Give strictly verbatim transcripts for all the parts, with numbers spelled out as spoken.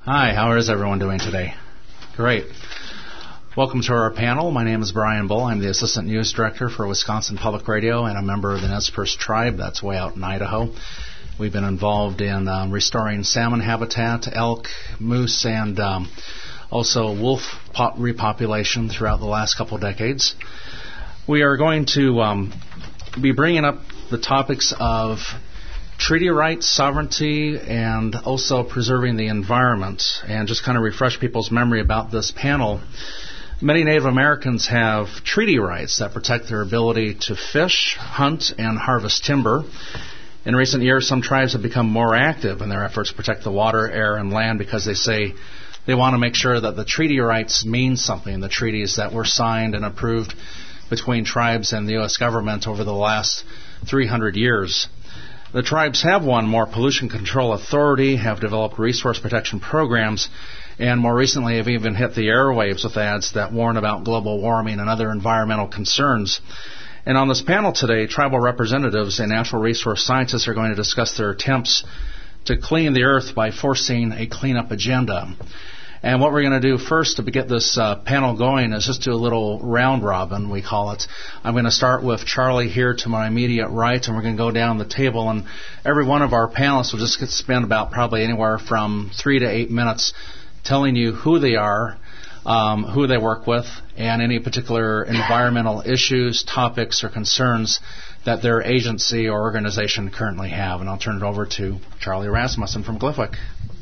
Hi, how is everyone doing today? Great. Welcome to our panel. My name is Brian Bull. I'm the Assistant News Director for Wisconsin Public Radio and a member of the Nez Perce tribe. That's way out in Idaho. We've been involved in um, restoring salmon habitat, elk, moose, and um, also wolf pop- repopulation throughout the last couple of decades. We are going to um, be bringing up the topics of treaty rights, sovereignty, and also preserving the environment, and just kind of refresh people's memory about this panel. Many Native Americans have treaty rights that protect their ability to fish, hunt, and harvest timber. In recent years, some tribes have become more active in their efforts to protect the water, air, and land because they say they want to make sure that the treaty rights mean something, the treaties that were signed and approved between tribes and the U S government over the last three hundred years. The tribes have won more pollution control authority, have developed resource protection programs, and more recently have even hit the airwaves with ads that warn about global warming and other environmental concerns. And on this panel today, tribal representatives and natural resource scientists are going to discuss their attempts to clean the earth by forcing a cleanup agenda. And what we're going to do first to get this uh, panel going is just do a little round robin, we call it. I'm going to start with Charlie here to my immediate right, and we're going to go down the table. And every one of our panelists will just get spend about probably anywhere from three to eight minutes telling you who they are, um, who they work with, and any particular environmental issues, topics, or concerns that their agency or organization currently have. And I'll turn it over to Charlie Rasmussen from Gliwick.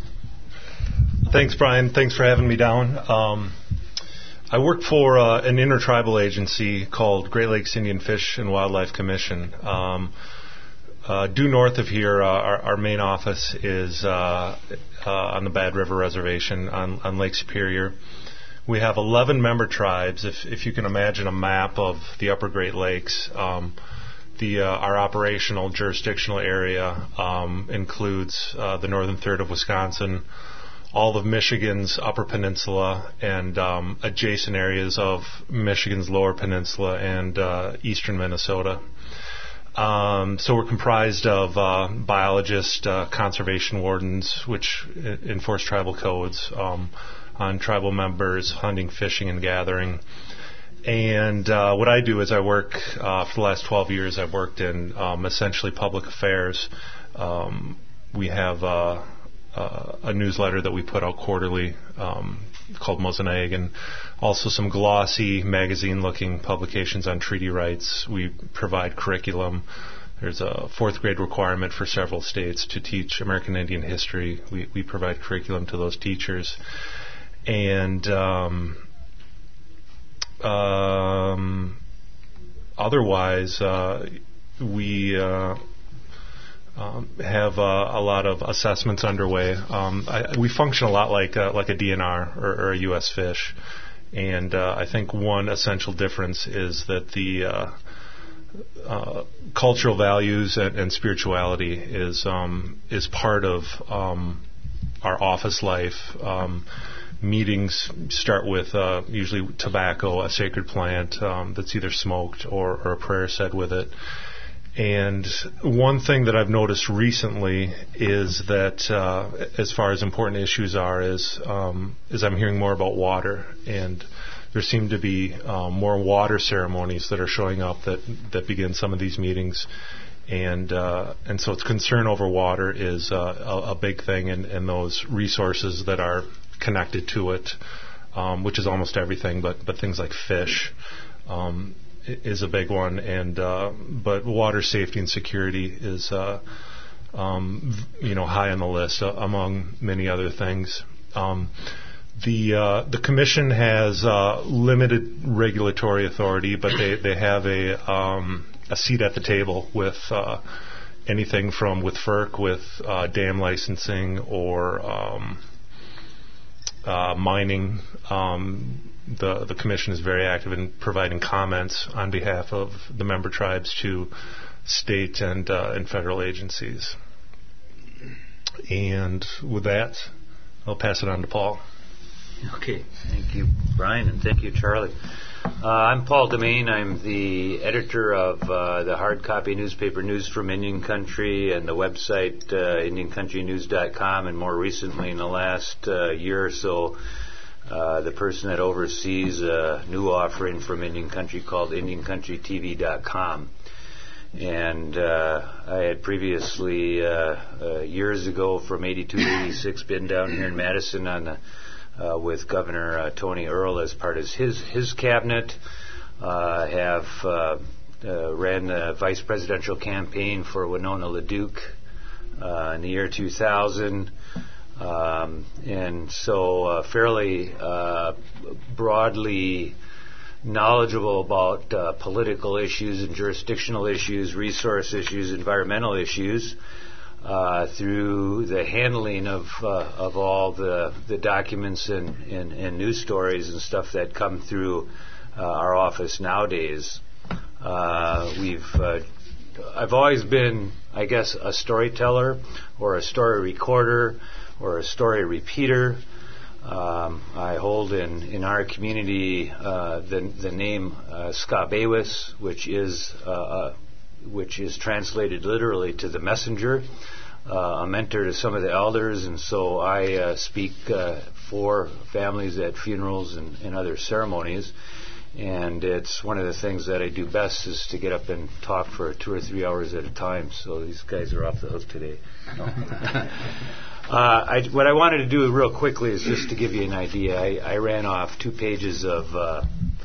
Thanks, Brian. Thanks for having me down. Um, I work for uh, an intertribal agency called Great Lakes Indian Fish and Wildlife Commission. Um, uh, due north of here, uh, our, our main office is uh, uh, on the Bad River Reservation on, on Lake Superior. We have eleven member tribes. If, if you can imagine a map of the upper Great Lakes, um, the uh, our operational jurisdictional area um, includes uh, the northern third of Wisconsin, all of Michigan's Upper Peninsula, and um, adjacent areas of Michigan's Lower Peninsula and uh, eastern Minnesota. Um, so we're comprised of uh, biologists, uh, conservation wardens, which enforce tribal codes um, on tribal members, hunting, fishing, and gathering. And uh, what I do is I work, uh, for the last twelve years, I've worked in um, essentially public affairs. Um, we have Uh, Uh, a newsletter that we put out quarterly um, called Mosaic, and also some glossy magazine-looking publications on treaty rights. We provide curriculum. There's a fourth grade requirement for several states to teach American Indian history. We, we provide curriculum to those teachers. And um, um, otherwise, uh, we... Uh, Um, have uh, a lot of assessments underway. Um, I, we function a lot like uh, like a D N R or, or a U S Fish, and uh, I think one essential difference is that the uh, uh, cultural values and, and spirituality is um, is part of um, our office life. Um, meetings start with uh, usually tobacco, a sacred plant um, that's either smoked or, or a prayer said with it. And one thing that I've noticed recently is that, uh, as far as important issues are, is um, is I'm hearing more about water, and there seem to be um, more water ceremonies that are showing up that, that begin some of these meetings, and uh, and so it's concern over water is uh, a, a big thing, and, and those resources that are connected to it, um, which is almost everything, but but things like fish. Um, is a big one, and uh, but water safety and security is uh, um, you know high on the list uh, among many other things. Um, the uh, the commission has uh, limited regulatory authority, but they they have a um, a seat at the table with uh, anything from with F E R C, with uh, dam licensing or um, uh, mining. Um, The, the commission is very active in providing comments on behalf of the member tribes to state and uh, and federal agencies. And with that, I'll pass it on to Paul. Okay, thank you, Brian, and thank you, Charlie. Uh, I'm Paul Demain. I'm the editor of uh, the hard copy newspaper News from Indian Country and the website uh, Indian Country News dot com, and more recently in the last uh, year or so, uh, the person that oversees a new offering from Indian Country called Indian Country T V dot com. And uh, I had previously, uh, uh, years ago, from eighty-two to eighty-six, been down here in Madison on the Uh, with Governor uh, Tony Earl as part of his his cabinet. Uh, have uh, uh, ran the vice presidential campaign for Winona LaDuke uh, in the year two thousand, um, and so uh, fairly uh, broadly knowledgeable about uh, political issues and jurisdictional issues, resource issues, environmental issues. Uh, through the handling of uh, of all the the documents and, and, and news stories and stuff that come through uh, our office nowadays. Uh, we've uh, I've always been, I guess, a storyteller or a story recorder or a story repeater. Um, I hold in, in our community uh, the the name uh, Skabewis, which is uh, uh, which is translated literally to the messenger, uh, a mentor to some of the elders, and so I uh, speak uh, for families at funerals and, and other ceremonies. And it's one of the things that I do best is to get up and talk for two or three hours at a time. So these guys are off the hook today. No. uh, I, what I wanted to do real quickly is just to give you an idea. I, I ran off two pages of uh,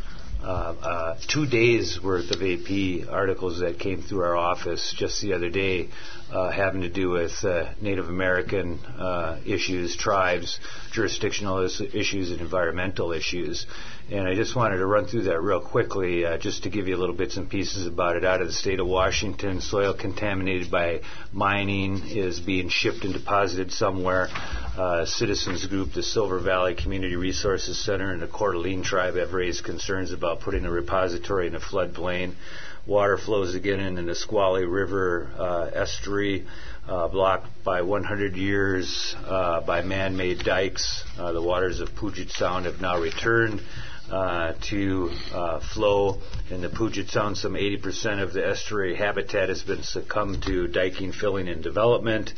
Uh, uh, two days worth of A P articles that came through our office just the other day, uh, having to do with uh, Native American uh, issues, tribes, jurisdictional is- issues, and environmental issues. And I just wanted to run through that real quickly, uh, just to give you little bits and pieces about it. Out of the state of Washington, soil contaminated by mining is being shipped and deposited somewhere. Uh, citizens group, the Silver Valley Community Resources Center, and the Coeur d'Alene tribe have raised concerns about putting a repository in a floodplain. Water flows again in the Nisqually River uh, estuary, uh, blocked by one hundred years uh, by man-made dikes. Uh, the waters of Puget Sound have now returned uh, to uh, flow. In the Puget Sound, some eighty percent of the estuary habitat has been succumbed to diking, filling, and development.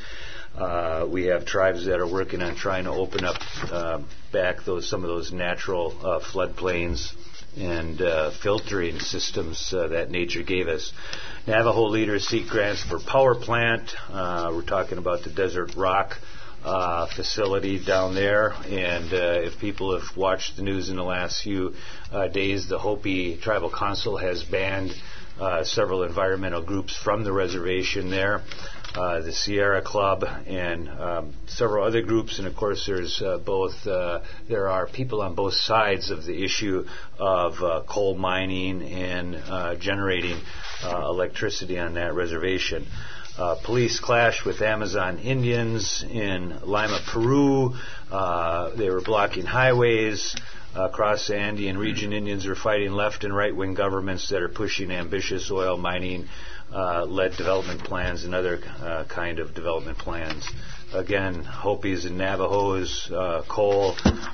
Uh, we have tribes that are working on trying to open up uh, back those some of those natural uh, floodplains and uh, filtering systems uh, that nature gave us. Navajo leaders seek grants for power plant. Uh, we're talking about the Desert Rock uh, facility down there. And uh, if people have watched the news in the last few uh, days, the Hopi Tribal Council has banned uh, several environmental groups from the reservation there. Uh, the Sierra Club and um, several other groups, and of course there's uh, both uh, there are people on both sides of the issue of uh, coal mining and uh, generating uh, electricity on that reservation. Uh, police clashed with Amazon Indians in Lima, Peru. Uh, they were blocking highways. Across the Andean region, Indians are fighting left and right-wing governments that are pushing ambitious oil mining Uh, led development plans and other uh, kind of development plans. Again, Hopis and Navajos, uh, coal,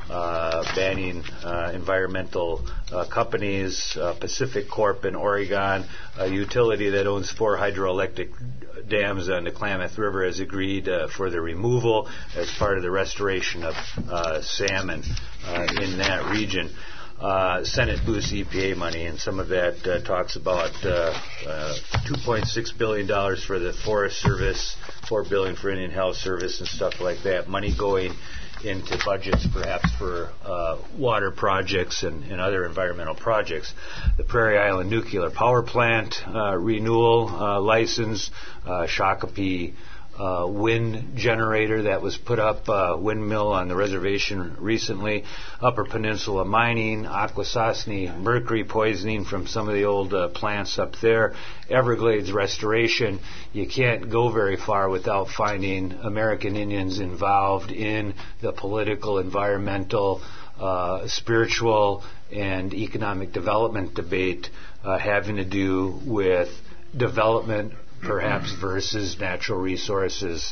uh, banning uh, environmental uh, companies. uh, Pacific Corp in Oregon, a utility that owns four hydroelectric dams on the Klamath River, has agreed uh, for the removal as part of the restoration of uh, salmon uh, in that region. Uh, Senate boosts E P A money, and some of that uh, talks about uh, uh, two point six billion dollars for the Forest Service, four billion dollars for Indian Health Service, and stuff like that. Money going into budgets, perhaps for uh, water projects and, and other environmental projects. The Prairie Island Nuclear Power Plant uh, renewal uh, license, uh, Shakopee Uh, wind generator that was put up, uh, windmill on the reservation recently, Upper Peninsula mining, Akwesasne mercury poisoning from some of the old uh, plants up there, Everglades restoration. You can't go very far without finding American Indians involved in the political, environmental, uh, spiritual, and economic development debate uh, having to do with development perhaps versus natural resources.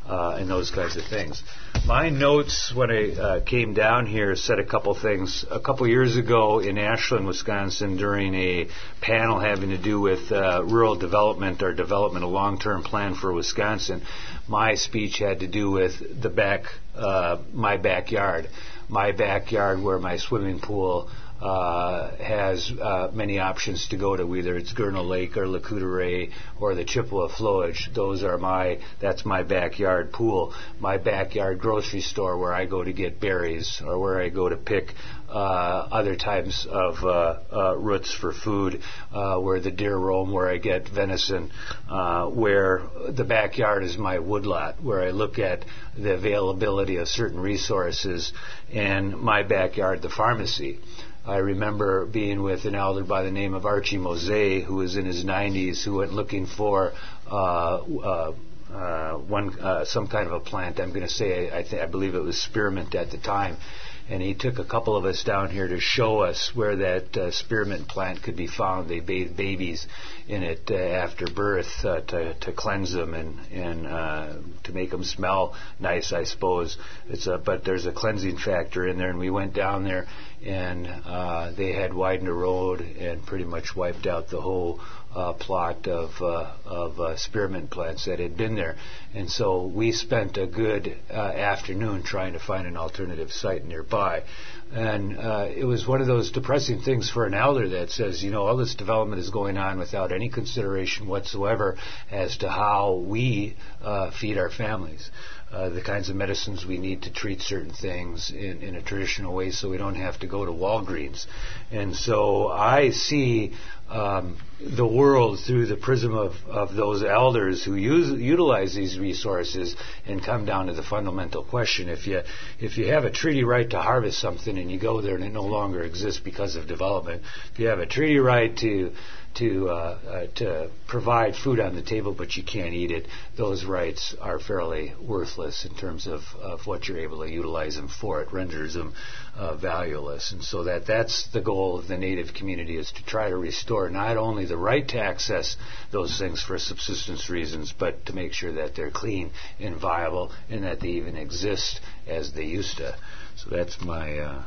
uh, and those kinds of things. My notes when I uh, came down here said a couple things. A couple years ago in Ashland, Wisconsin, during a panel having to do with uh, rural development or development, a long-term plan for Wisconsin, my speech had to do with the back, uh, my backyard. My backyard where my swimming pool uh, has uh, many options to go to, whether it's Gurnall Lake or Lac-Courte or the Chippewa Flowage. Those are my, that's my backyard pool. My backyard grocery store where I go to get berries or where I go to pick uh, other types of uh, uh, roots for food, uh, where the deer roam, where I get venison, uh, where the backyard is my woodlot, where I look at the availability of certain resources, and my backyard, the pharmacy. I remember being with an elder by the name of Archie Mosé, who was in his nineties, who went looking for uh, uh, uh, one uh, some kind of a plant. I'm going to say I, th- I believe it was spearmint at the time, and he took a couple of us down here to show us where that uh, spearmint plant could be found. They bathe babies in it uh, after birth uh, to, to cleanse them and, and uh, to make them smell nice, I suppose. It's a, but there's a cleansing factor in there, and we went down there, and uh, they had widened a road and pretty much wiped out the whole uh, plot of uh, of uh, spearmint plants that had been there. And so we spent a good uh, afternoon trying to find an alternative site nearby. And uh, it was one of those depressing things for an elder that says, you know, all this development is going on without any consideration whatsoever as to how we uh, feed our families. Uh, the kinds of medicines we need to treat certain things in, in a traditional way so we don't have to go to Walgreens. And so I see um, the world through the prism of, of those elders who use, utilize these resources and come down to the fundamental question. If you, if you have a treaty right to harvest something and you go there and it no longer exists because of development, if you have a treaty right to to uh, uh, to provide food on the table, but you can't eat it, those rights are fairly worthless in terms of, of what you're able to utilize them for. It renders them uh, valueless. And so that that's the goal of the Native community, is to try to restore not only the right to access those things for subsistence reasons, but to make sure that they're clean and viable and that they even exist as they used to. So that's my Uh,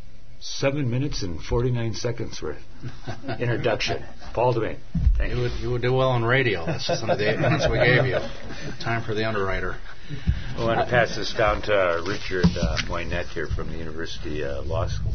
Seven minutes and forty-nine seconds worth introduction. Paul Devane. Thank you. You would, you would do well on radio. That's just under the eight minutes we gave you. Time for the underwriter. I want to pass this down to uh, Richard uh, Moynette here from the University uh, Law School.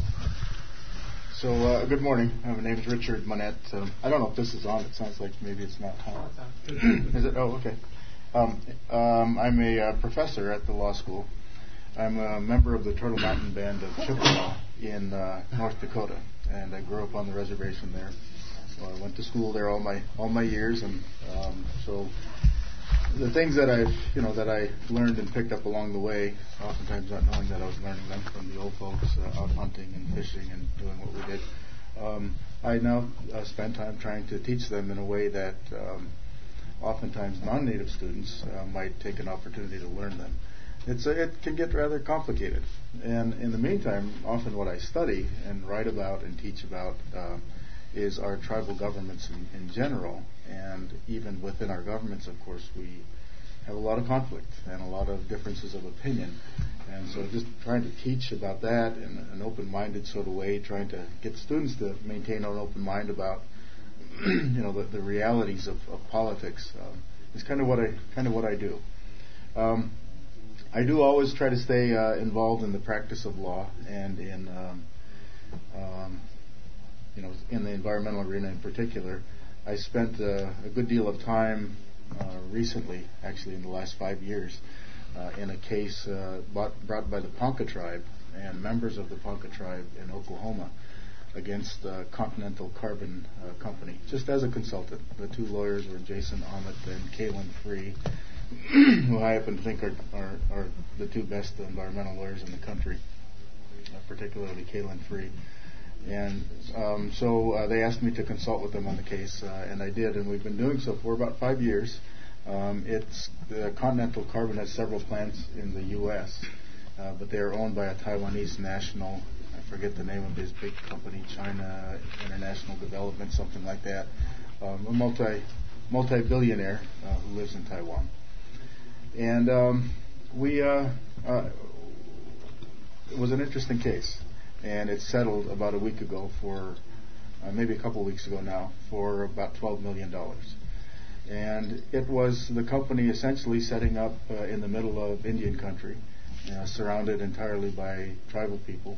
So, uh, good morning. Uh, my name is Richard Moynette. Um, I don't know if this is on. It sounds like maybe it's not on. Is it? Oh, okay. Um, um, I'm a uh, professor at the law school. I'm a member of the Turtle Mountain Band of Chippewa in uh, North Dakota, and I grew up on the reservation there. So I went to school there all my all my years, and um, so the things that I you know that I learned and picked up along the way, oftentimes not knowing that I was learning them from the old folks uh, out hunting and fishing and doing what we did. Um, I now uh, spend time trying to teach them in a way that um, oftentimes non-native students uh, might take an opportunity to learn them. It's a, it can get rather complicated, and in the meantime, often what I study and write about and teach about uh, is our tribal governments in, in general, and even within our governments, of course, we have a lot of conflict and a lot of differences of opinion, and so just trying to teach about that in an open-minded sort of way, trying to get students to maintain an open mind about you know the, the realities of, of politics um, is kind of what I kind of what I do. Um, I do always try to stay uh, involved in the practice of law and in, um, um, you know, in the environmental arena in particular. I spent uh, a good deal of time uh, recently, actually in the last five years, uh, in a case uh, brought, brought by the Ponca tribe and members of the Ponca tribe in Oklahoma against uh, Continental Carbon uh, Company, just as a consultant. The two lawyers were Jason Ahmet and Kaylin Free, who I happen to think are, are, are the two best environmental lawyers in the country, uh, particularly Kaylin Free. And um, so uh, they asked me to consult with them on the case, uh, and I did, and we've been doing so for about five years. Um, it's the Continental Carbon has several plants in the U S, uh, but they are owned by a Taiwanese national. I forget the name of his big company, China International Development, something like that. Um, a multi multi-billionaire uh, who lives in Taiwan. And um, we uh, uh, it was an interesting case, and it settled about a week ago for uh, maybe a couple of weeks ago now for about twelve million dollars. And it was the company essentially setting up uh, in the middle of Indian country, uh, surrounded entirely by tribal people.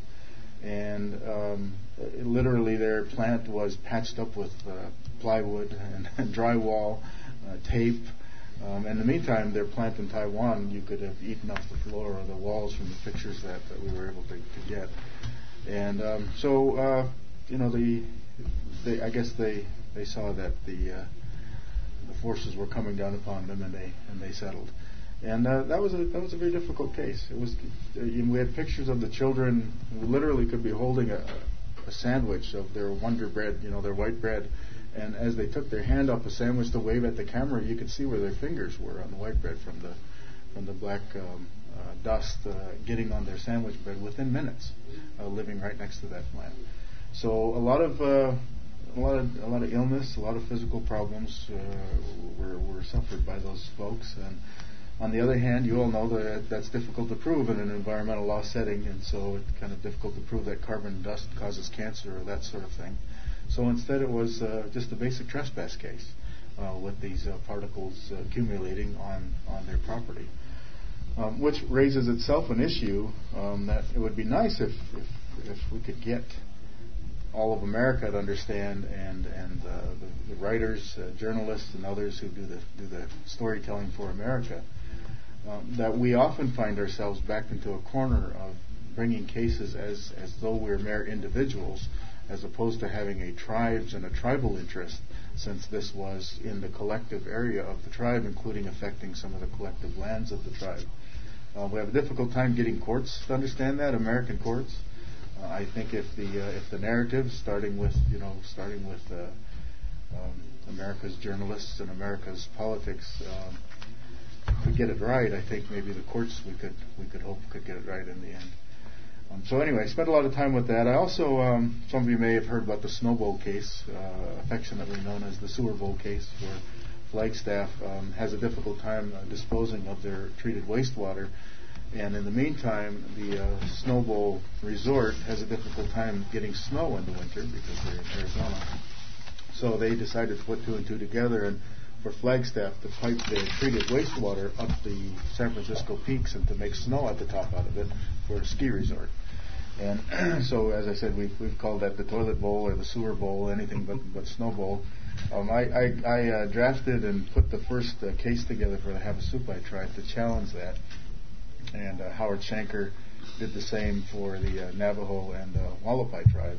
And um, literally their plant was patched up with uh, plywood and, and drywall, uh, tape. Um, in the meantime, their plant in Taiwan, you could have eaten off the floor or the walls from the pictures that, that we were able to, to get. And um, so, uh, you know, the, they, I guess they, they saw that the uh, the forces were coming down upon them, and they and they settled. And uh, that was a that was a very difficult case. It was uh, we had pictures of the children who literally could be holding a, a sandwich of their Wonder Bread, you know, their white bread, and as they took their hand up a sandwich to wave at the camera, you could see where their fingers were on the white bread from the from the black um, uh, dust uh, getting on their sandwich bread within minutes, uh, living right next to that plant. So a lot of uh, a lot of a lot of illness, a lot of physical problems uh, were were suffered by those folks. And on the other hand, you all know that that's difficult to prove in an environmental law setting, and so it's kind of difficult to prove that carbon dust causes cancer or that sort of thing. So instead, it was uh, just a basic trespass case uh, with these uh, particles uh, accumulating on, on their property, um, which raises itself an issue um, that it would be nice if, if, if we could get all of America to understand, and and uh, the, the writers, uh, journalists, and others who do the do the storytelling for America, um, that we often find ourselves backed into a corner of bringing cases as as though we're mere individuals, as opposed to having a tribes and a tribal interest, since this was in the collective area of the tribe, including affecting some of the collective lands of the tribe. Uh, we have a difficult time getting courts to understand that, American courts. Uh, I think if the uh, if the narrative, starting with you know starting with uh, um, America's journalists and America's politics, um, could get it right, I think maybe the courts we could we could hope could get it right in the end. Um, so anyway, I spent a lot of time with that. I also, um, some of you may have heard about the Snow Bowl case, uh, affectionately known as the Sewer Bowl case, where Flagstaff um, has a difficult time uh, disposing of their treated wastewater. And in the meantime, the uh, Snow Bowl resort has a difficult time getting snow in the winter because they're in Arizona. So they decided to put two and two together, and for Flagstaff to pipe their treated wastewater up the San Francisco peaks and to make snow at the top out of it for a ski resort. And so, as I said, we've, we've called that the toilet bowl or the sewer bowl, anything but, but snow bowl. Um, I, I, I uh, drafted and put the first uh, case together for the Havasupai tribe to challenge that. And uh, Howard Shanker did the same for the uh, Navajo and uh, Wallapai tribes.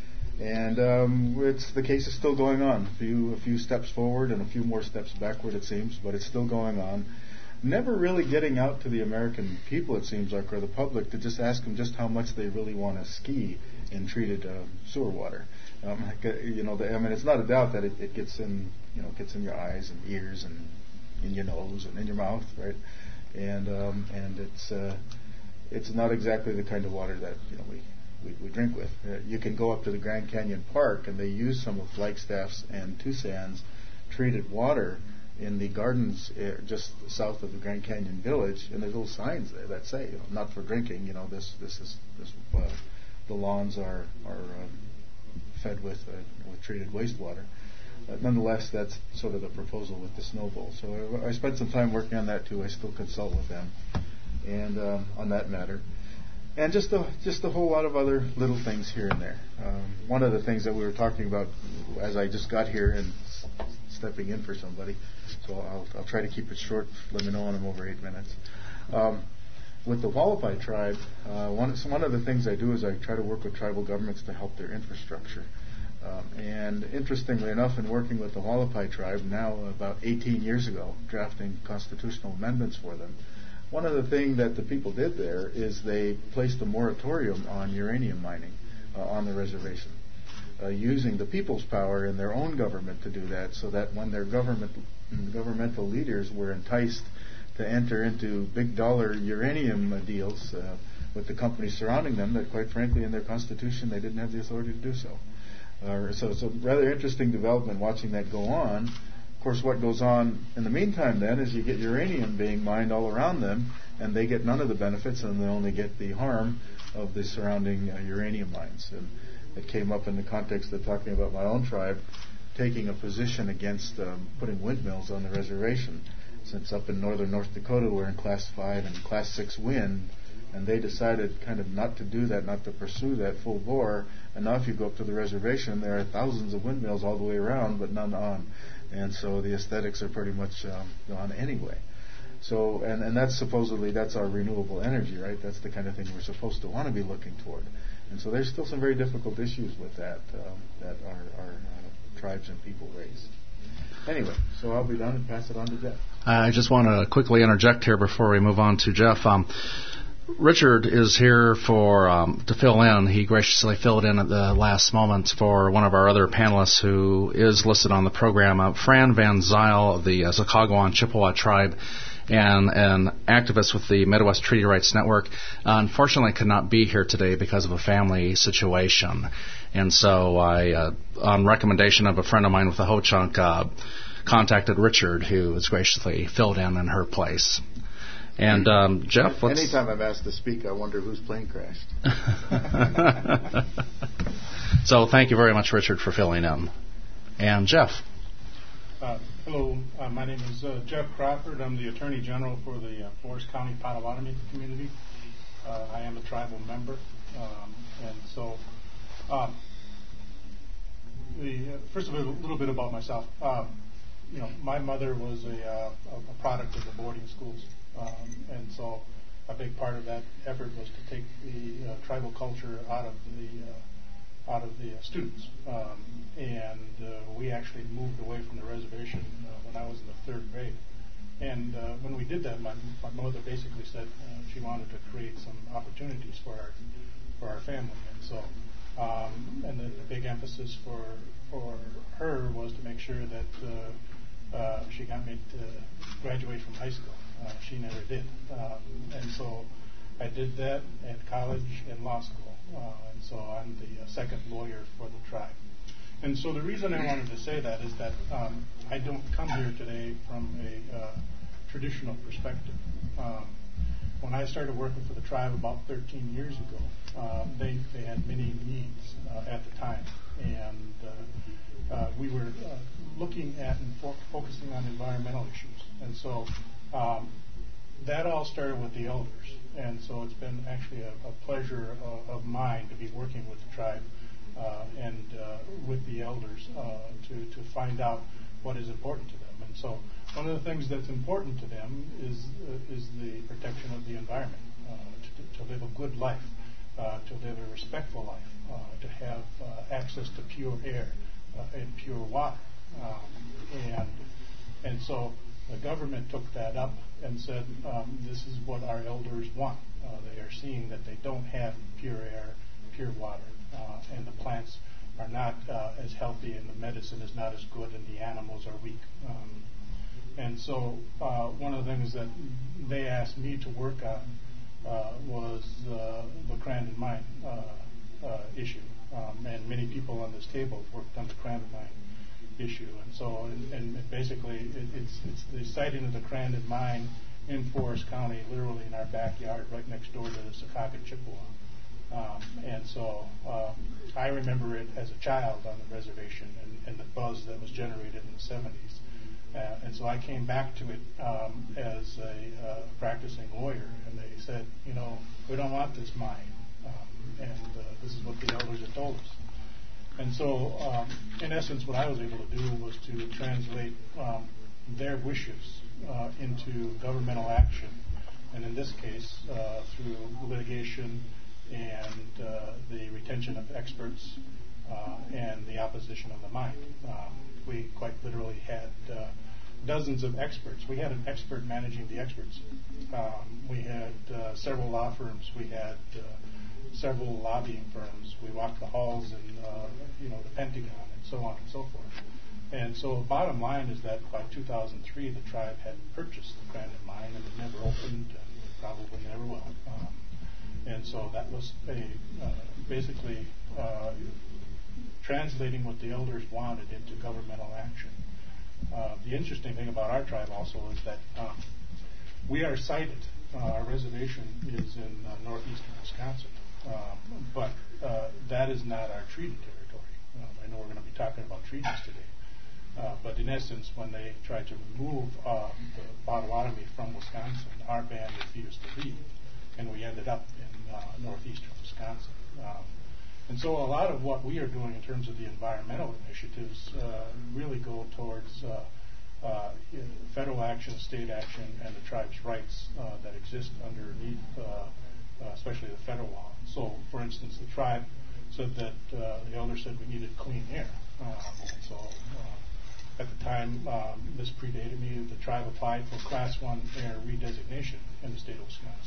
And um, it's the case is still going on. A few, a few steps forward and a few more steps backward, it seems, but it's still going on. Never really getting out to the American people, it seems like, or the public, to just ask them just how much they really want to ski in treated uh, sewer water. Um, you know, the, I mean, it's not a doubt that it, it gets in, you know, gets in your eyes and ears and in your nose and in your mouth, right? And um, and it's uh, it's not exactly the kind of water that you know we. We, we drink with. Uh, you can go up to the Grand Canyon Park, and they use some of Flagstaff's and Tucson's treated water in the gardens uh, just south of the Grand Canyon Village, and there's little signs there that say, you know, not for drinking. You know, this this is this uh, the lawns are are um, fed with uh, with treated wastewater. Uh, nonetheless, that's sort of the proposal with the Snow Bowl. So I, I spent some time working on that too. I still consult with them, and um, on that matter. And just a, just a whole lot of other little things here and there. Um, one of the things that we were talking about as I just got here and s- stepping in for somebody, so I'll, I'll try to keep it short. Let me know when I'm over eight minutes. Um, with the Wallapai tribe, uh, one, so one of the things I do is I try to work with tribal governments to help their infrastructure. Um, and interestingly enough, in working with the Wallapai tribe now about eighteen years ago, drafting constitutional amendments for them, one of the things that the people did there is they placed a moratorium on uranium mining uh, on the reservation, uh, using the people's power in their own government to do that, so that when their government governmental leaders were enticed to enter into big dollar uranium uh, deals uh, with the companies surrounding them, that quite frankly in their constitution they didn't have the authority to do so. Uh, so it's a rather interesting development watching that go on. Of course, what goes on in the meantime then is you get uranium being mined all around them, and they get none of the benefits, and they only get the harm of the surrounding uh, uranium mines. And it came up in the context of talking about my own tribe taking a position against um, putting windmills on the reservation, since up in northern North Dakota we're in class five and class six wind, and they decided kind of not to do that, not to pursue that full bore. And now if you go up to the reservation, there are thousands of windmills all the way around, but none on. And so the aesthetics are pretty much um, gone anyway. So, and, and that's supposedly, that's our renewable energy, right? That's the kind of thing we're supposed to want to be looking toward. And so there's still some very difficult issues with that um, that our, our uh, tribes and people raise. Anyway, so I'll be done and pass it on to Jeff. I just want to quickly interject here before we move on to Jeff. Um, Richard is here for um, to fill in. He graciously filled in at the last moment for one of our other panelists who is listed on the program, uh, Fran Van Zyl of the uh, Sakagwan Chippewa tribe, and an activist with the Midwest Treaty Rights Network. Uh, unfortunately, could not be here today because of a family situation. And so I, uh, on recommendation of a friend of mine with the Ho-Chunk, uh, contacted Richard, who has graciously filled in in her place. And um, Jeff, let's... Anytime I'm asked to speak, I wonder whose plane crashed. So thank you very much, Richard, for filling in. And Jeff. Uh, hello, uh, my name is uh, Jeff Crawford. I'm the Attorney General for the uh, Forest County Potawatomi community. Uh, I am a tribal member, um, and so um, the uh, first of all, a little bit about myself. Um, you know, my mother was a, uh, a product of the boarding schools. Um, and so a big part of that effort was to take the uh, tribal culture out of the uh, out of the uh, students. Um, and uh, we actually moved away from the reservation uh, when I was in the third grade. And uh, when we did that, my, my mother basically said uh, she wanted to create some opportunities for our for our family. And so, um, and the, the big emphasis for for her was to make sure that uh, uh, she got me to graduate from high school. Uh, she never did. Um, and so I did that at college and law school. Uh, and so I'm the uh, second lawyer for the tribe. And so the reason I wanted to say that is that um, I don't come here today from a uh, traditional perspective. Um, when I started working for the tribe about thirteen years ago, uh, they, they had many needs uh, at the time. And uh, uh, we were uh, looking at and fo- focusing on environmental issues. And so Um, that all started with the elders, and so it's been actually a, a pleasure uh, of mine to be working with the tribe uh, and uh, with the elders uh, to, to find out what is important to them. And so one of the things that's important to them is uh, is the protection of the environment, uh, to, to live a good life, uh, to live a respectful life, uh, to have uh, access to pure air uh, and pure water. Um, and and so the government took that up and said, um, this is what our elders want. Uh, they are seeing that they don't have pure air, pure water, uh, and the plants are not uh, as healthy, and the medicine is not as good, and the animals are weak. Um, and so uh, one of the things that they asked me to work on uh, was uh, the Crandon Mine uh, uh, issue. Um, and many people on this table have worked on the Crandon Mine issue, and so and, and basically it, it's it's the siting of the Crandon Mine in Forest County, literally in our backyard, right next door to the Sakakwan Chippewa. Um, and so um, I remember it as a child on the reservation, and, and the buzz that was generated in the seventies. Uh, and so I came back to it um, as a uh, practicing lawyer, and they said, you know, we don't want this mine, um, and uh, this is what the elders had told us. And so, um, in essence, what I was able to do was to translate um, their wishes uh, into governmental action, and in this case, uh, through litigation and uh, the retention of experts uh, and the opposition of the mine. Um, we quite literally had uh, dozens of experts. We had an expert managing the experts. Um, we had uh, several law firms. We had uh, several lobbying firms. We walked the halls in, uh, you know, the Pentagon and so on and so forth. And so bottom line is that by two thousand three, the tribe had purchased the Crandon Mine, and it never opened, and probably never will. Um, and so that was a, uh, basically uh, translating what the elders wanted into governmental action. Uh, the interesting thing about our tribe also is that um, we are sited. Uh, our reservation is in uh, northeastern Wisconsin, um, but uh, that is not our treaty territory. Um, I know we're going to be talking about treaties today, uh, but in essence, when they tried to remove um, the Potawatomi from Wisconsin, our band refused to leave, and we ended up in uh, northeastern Wisconsin. Um, and so a lot of what we are doing in terms of the environmental initiatives uh, really go towards uh, uh, federal action, state action, and the tribe's rights uh, that exist underneath, uh, uh, especially the federal law. So, for instance, the tribe said that uh, the elder said we needed clean air. Um, and so uh, at the time, um, this predated me, the tribe applied for Class one air redesignation in the state of Wisconsin.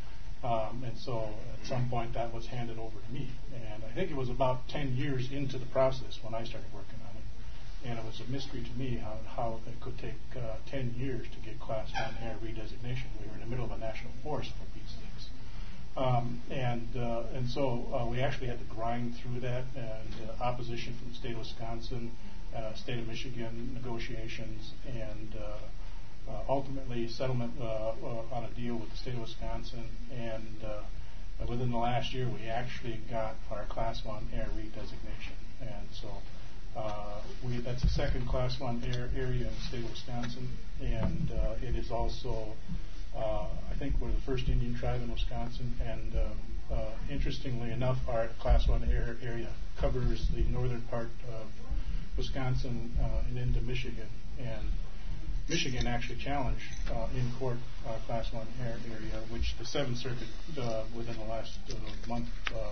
Um, and so at some point that was handed over to me. And I think it was about ten years into the process when I started working on it. And it was a mystery to me how, how it could take uh, ten years to get Class one air redesignation. We were in the middle of a national forest, for Pete's sakes. Um, and, uh, and so uh, we actually had to grind through that, and uh, opposition from the state of Wisconsin, uh, state of Michigan, negotiations, and uh, Uh, ultimately settlement uh, uh, on a deal with the state of Wisconsin, and uh, within the last year we actually got our Class one air redesignation. And so uh, we, that's the second Class one air area in the state of Wisconsin, and uh, it is also, uh, I think we're the first Indian tribe in Wisconsin, and um, uh, interestingly enough, our Class one air area covers the northern part of Wisconsin uh, and into Michigan. And Michigan actually challenged uh, in court uh, Class one air area, which the Seventh Circuit uh, within the last uh, month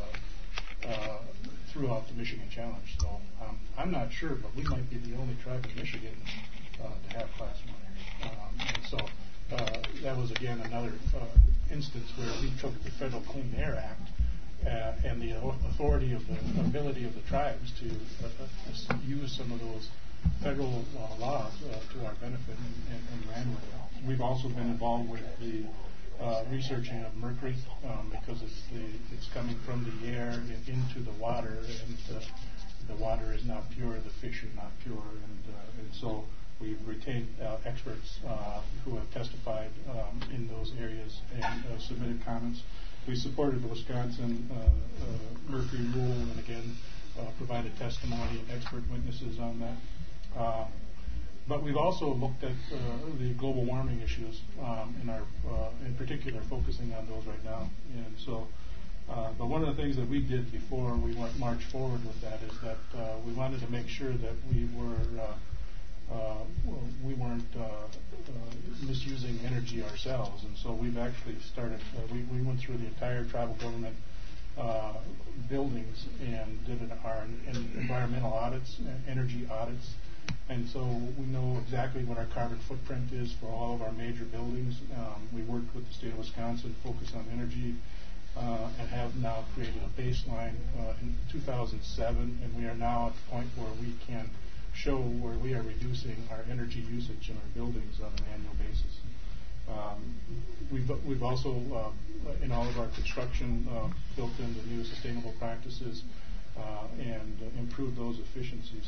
uh, uh, threw out the Michigan challenge. So um, I'm not sure, but we might be the only tribe in Michigan uh, to have Class one air. Um, and so uh, that was again another uh, instance where we took the Federal Clean Air Act uh, and the authority of the ability of the tribes to uh, uh, use some of those federal uh, laws uh, to our benefit and, and, and ran with it. We've also been involved with the uh, researching of mercury um, because it's the it's coming from the air into the water, and uh, the water is not pure, the fish are not pure, and uh, and so we've retained uh, experts uh, who have testified um, in those areas and uh, submitted comments. We supported the Wisconsin uh, uh, mercury rule, and again uh, provided testimony and expert witnesses on that. Uh, but we've also looked at uh, the global warming issues um, in our, uh, in particular, focusing on those right now. And so, uh, but one of the things that we did before we went march forward with that is that uh, we wanted to make sure that we were uh, uh, we weren't uh, uh, misusing energy ourselves. And so we've actually started. Uh, we we went through the entire tribal government uh, buildings and did an, our an environmental audits, energy audits. And so we know exactly what our carbon footprint is for all of our major buildings. Um, we worked with the state of Wisconsin, focused on energy, uh, and have now created a baseline uh, in two thousand seven, and we are now at the point where we can show where we are reducing our energy usage in our buildings on an annual basis. Um, we've, we've also, uh, in all of our construction, uh, built in the new sustainable practices uh, and uh, improved those efficiencies.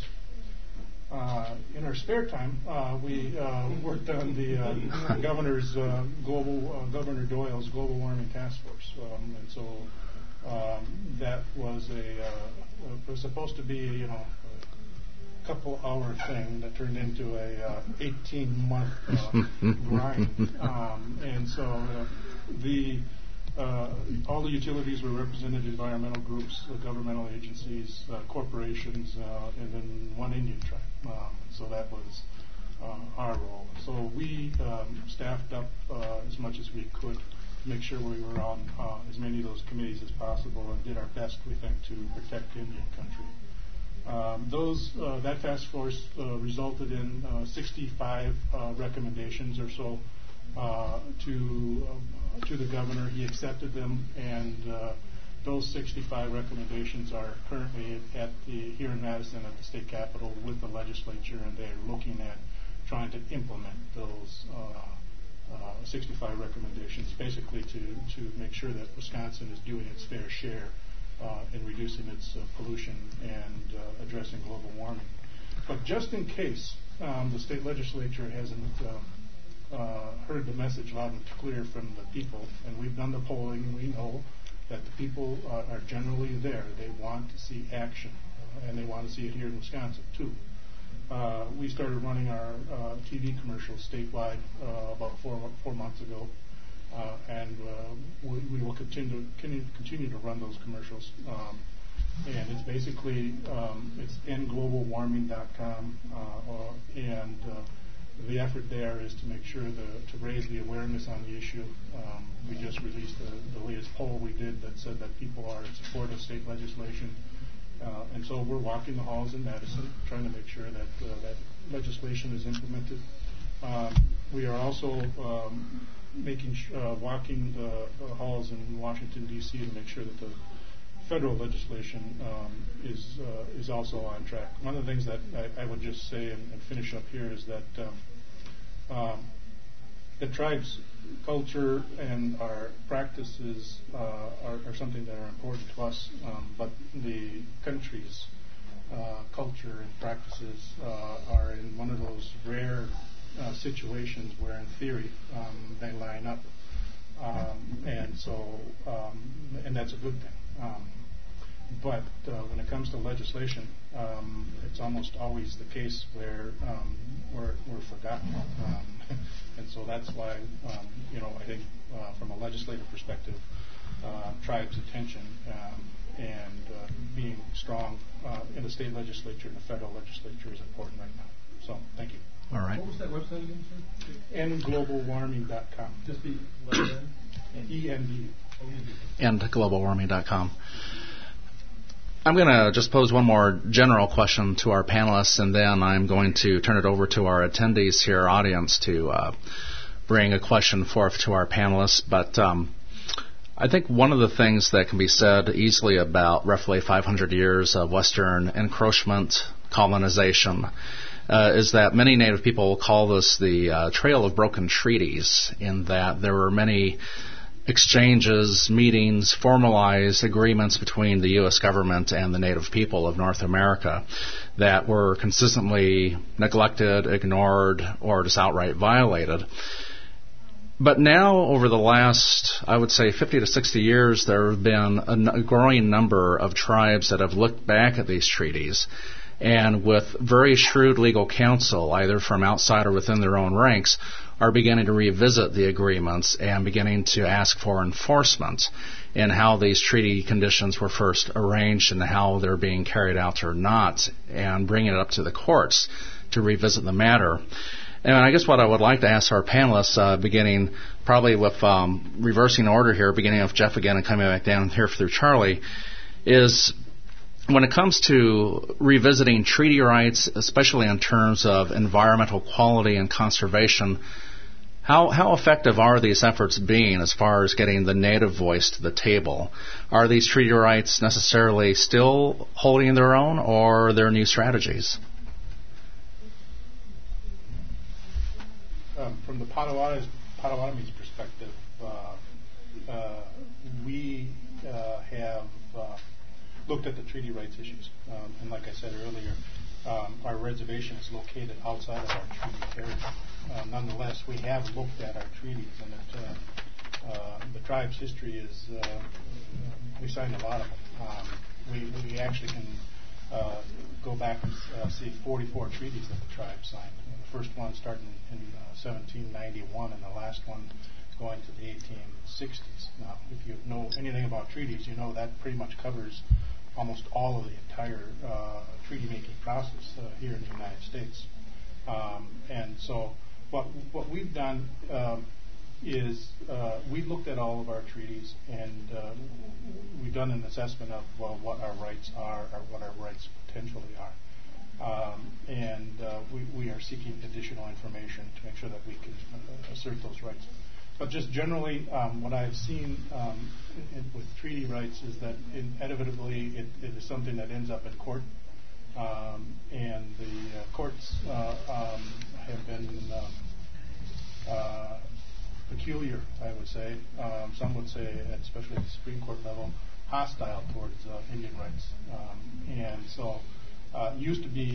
Uh, in our spare time, uh, we uh, worked on the uh, governor's uh, global uh, Governor Doyle's global warming task force, um, and so um, that was a uh, was supposed to be you know a couple hour thing that turned into a uh, eighteen month uh, grind, um, and so uh, the. Uh, all the utilities were represented, environmental groups, uh, governmental agencies, uh, corporations, uh, and then one Indian tribe. Um, so that was uh, our role. So we um, staffed up uh, as much as we could to make sure we were on uh, as many of those committees as possible and did our best, we think, to protect Indian country. Um, those uh, that task force uh, resulted in uh, sixty-five uh, recommendations or so uh, to uh, to the governor. He accepted them, and uh, those sixty-five recommendations are currently at the here in Madison at the state capitol with the legislature, and they're looking at trying to implement those uh, uh, sixty-five recommendations, basically to to make sure that Wisconsin is doing its fair share Uh, in reducing its uh, pollution and uh, addressing global warming. But just in case um, the state legislature hasn't uh, uh, heard the message loud and clear from the people, and we've done the polling, and we know that the people uh, are generally there. They want to see action, uh, and they want to see it here in Wisconsin, too. Uh, we started running our uh, T V commercials statewide uh, about four, four months ago, uh, and uh, we, we will continue, continue, continue to run those commercials. Um, And it's basically, um, it's end global warming dot com, uh, uh, and uh, the effort there is to make sure the, to raise the awareness on the issue. Um, we just released the, the latest poll we did that said that people are in support of state legislation. Uh, and so we're walking the halls in Madison, trying to make sure that uh, that legislation is implemented. Um, we are also um, making sh- uh, walking the, the halls in Washington, D C to make sure that the federal legislation um, is uh, is also on track. One of the things that I, I would just say and, and finish up here is that um, um, the tribe's culture and our practices uh, are, are something that are important to us, um, but the country's uh, culture and practices uh, are in one of those rare uh, situations where, in theory, um, they line up, um, and so um, and that's a good thing. Um, but uh, when it comes to legislation, um, it's almost always the case where um, we're, we're forgotten, um, and so that's why um, you know I think uh, from a legislative perspective, uh, tribes' attention um, and uh, being strong uh, in the state legislature and the federal legislature is important right now. So thank you. All right. What was that website again, sir? end global warming dot com. Just the letter N? E N D. and global warming dot com. I'm going to just pose one more general question to our panelists, and then I'm going to turn it over to our attendees here, audience, to uh, bring a question forth to our panelists. But um, I think one of the things that can be said easily about roughly five hundred years of Western encroachment, colonization, uh, is that many Native people call this the uh, Trail of Broken Treaties, in that there were many exchanges, meetings, formalized agreements between the U S government and the Native people of North America that were consistently neglected, ignored, or just outright violated. But now, over the last, I would say, fifty to sixty years, there have been a, a growing number of tribes that have looked back at these treaties, and with very shrewd legal counsel, either from outside or within their own ranks, are beginning to revisit the agreements and beginning to ask for enforcement in how these treaty conditions were first arranged and how they're being carried out or not, and bringing it up to the courts to revisit the matter. And I guess what I would like to ask our panelists, uh, beginning probably with um, reversing order here, beginning with Jeff again and coming back down here through Charlie, is when it comes to revisiting treaty rights, especially in terms of environmental quality and conservation, how how effective are these efforts being as far as getting the Native voice to the table? Are these treaty rights necessarily still holding their own, or are there new strategies? Um, from the Potawatomis, Potawatomis perspective, uh, uh, we uh, have uh, looked at the treaty rights issues. Um, and like I said earlier, um, our reservation is located outside of our treaty territory. Uh, nonetheless, we have looked at our treaties, and it, uh, uh, the tribe's history is, uh, we signed a lot of them. Um, we, we actually can uh, go back and uh, see forty-four treaties that the tribe signed. And the first one started in, in uh, seventeen ninety-one, and the last one is going to the eighteen sixties. Now, if you know anything about treaties, you know that pretty much covers almost all of the entire uh, treaty-making process uh, here in the United States. Um, and so what what we've done um, is uh, we've looked at all of our treaties, and uh, we've done an assessment of well, what our rights are or what our rights potentially are. Um, and uh, we, we are seeking additional information to make sure that we can uh, assert those rights. But just generally, um, what I've seen um, in, in, with treaty rights is that inevitably it, it is something that ends up in court. Um, and the uh, courts uh, um, have been um, uh, peculiar, I would say. Um, some would say, especially at the Supreme Court level, hostile towards uh, Indian rights. Um, and so uh, it used to be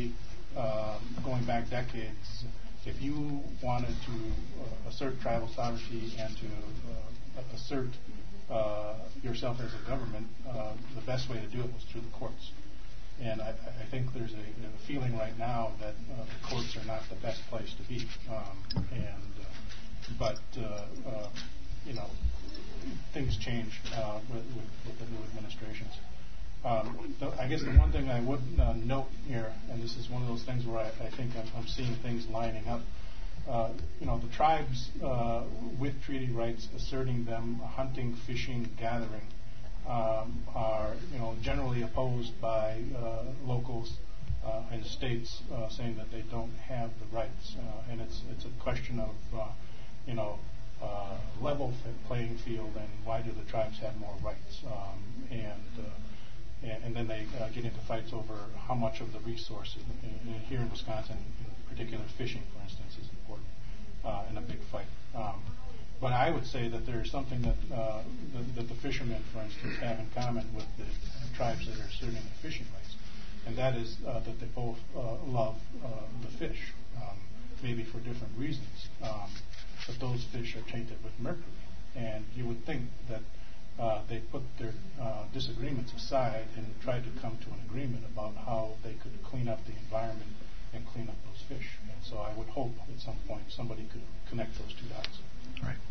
um, going back decades, if you wanted to uh, assert tribal sovereignty and to uh, assert uh, yourself as a government, uh, the best way to do it was through the courts. And I, I think there's a, a feeling right now that uh, the courts are not the best place to be. Um, and uh, but uh, uh, you know, things change uh, with, with, with the new administrations. Um, the, I guess the one thing I would uh, note here, and this is one of those things where I, I think I'm, I'm seeing things lining up. Uh, you know, the tribes uh, with treaty rights asserting them hunting, fishing, gathering um, are, you know, generally opposed by uh, locals uh, and states uh, saying that they don't have the rights, uh, and it's it's a question of, uh, you know, uh, level playing field, and why do the tribes have more rights, um, and uh, and then they uh, get into fights over how much of the resources. In, in, here in Wisconsin, in particular, fishing, for instance, is important uh, in a big fight. Um, but I would say that there's something that, uh, that, that the fishermen, for instance, have in common with the uh, tribes that are asserting the fishing rights, and that is uh, that they both uh, love uh, the fish, um, maybe for different reasons. Um, but those fish are tainted with mercury, and you would think that Uh, they put their uh, disagreements aside and tried to come to an agreement about how they could clean up the environment and clean up those fish. And so I would hope at some point somebody could connect those two dots. Right.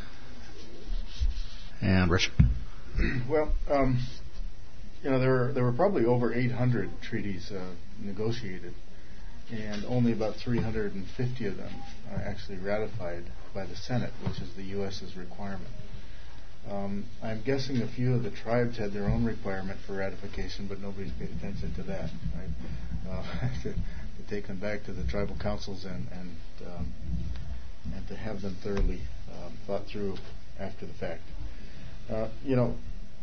And Richard? Well, um, you know, there were, there were probably over eight hundred treaties uh, negotiated, and only about three hundred fifty of them are actually ratified by the Senate, which is the U S's requirement. Um, I'm guessing a few of the tribes had their own requirement for ratification, but nobody's paid attention to that. Right? Uh, to, to take them back to the tribal councils and and, um, and to have them thoroughly um, thought through after the fact. Uh, you know,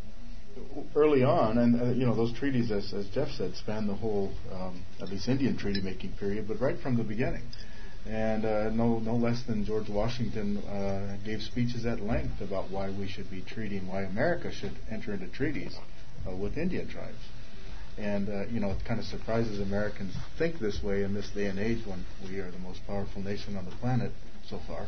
early on, and uh, you know, those treaties, as, as Jeff said, span the whole, um, at least Indian treaty-making period, but right from the beginning. And uh, no no less than George Washington uh, gave speeches at length about why we should be treating, why America should enter into treaties uh, with Indian tribes. And, uh, you know, it kind of surprises Americans to think this way in this day and age when we are the most powerful nation on the planet so far.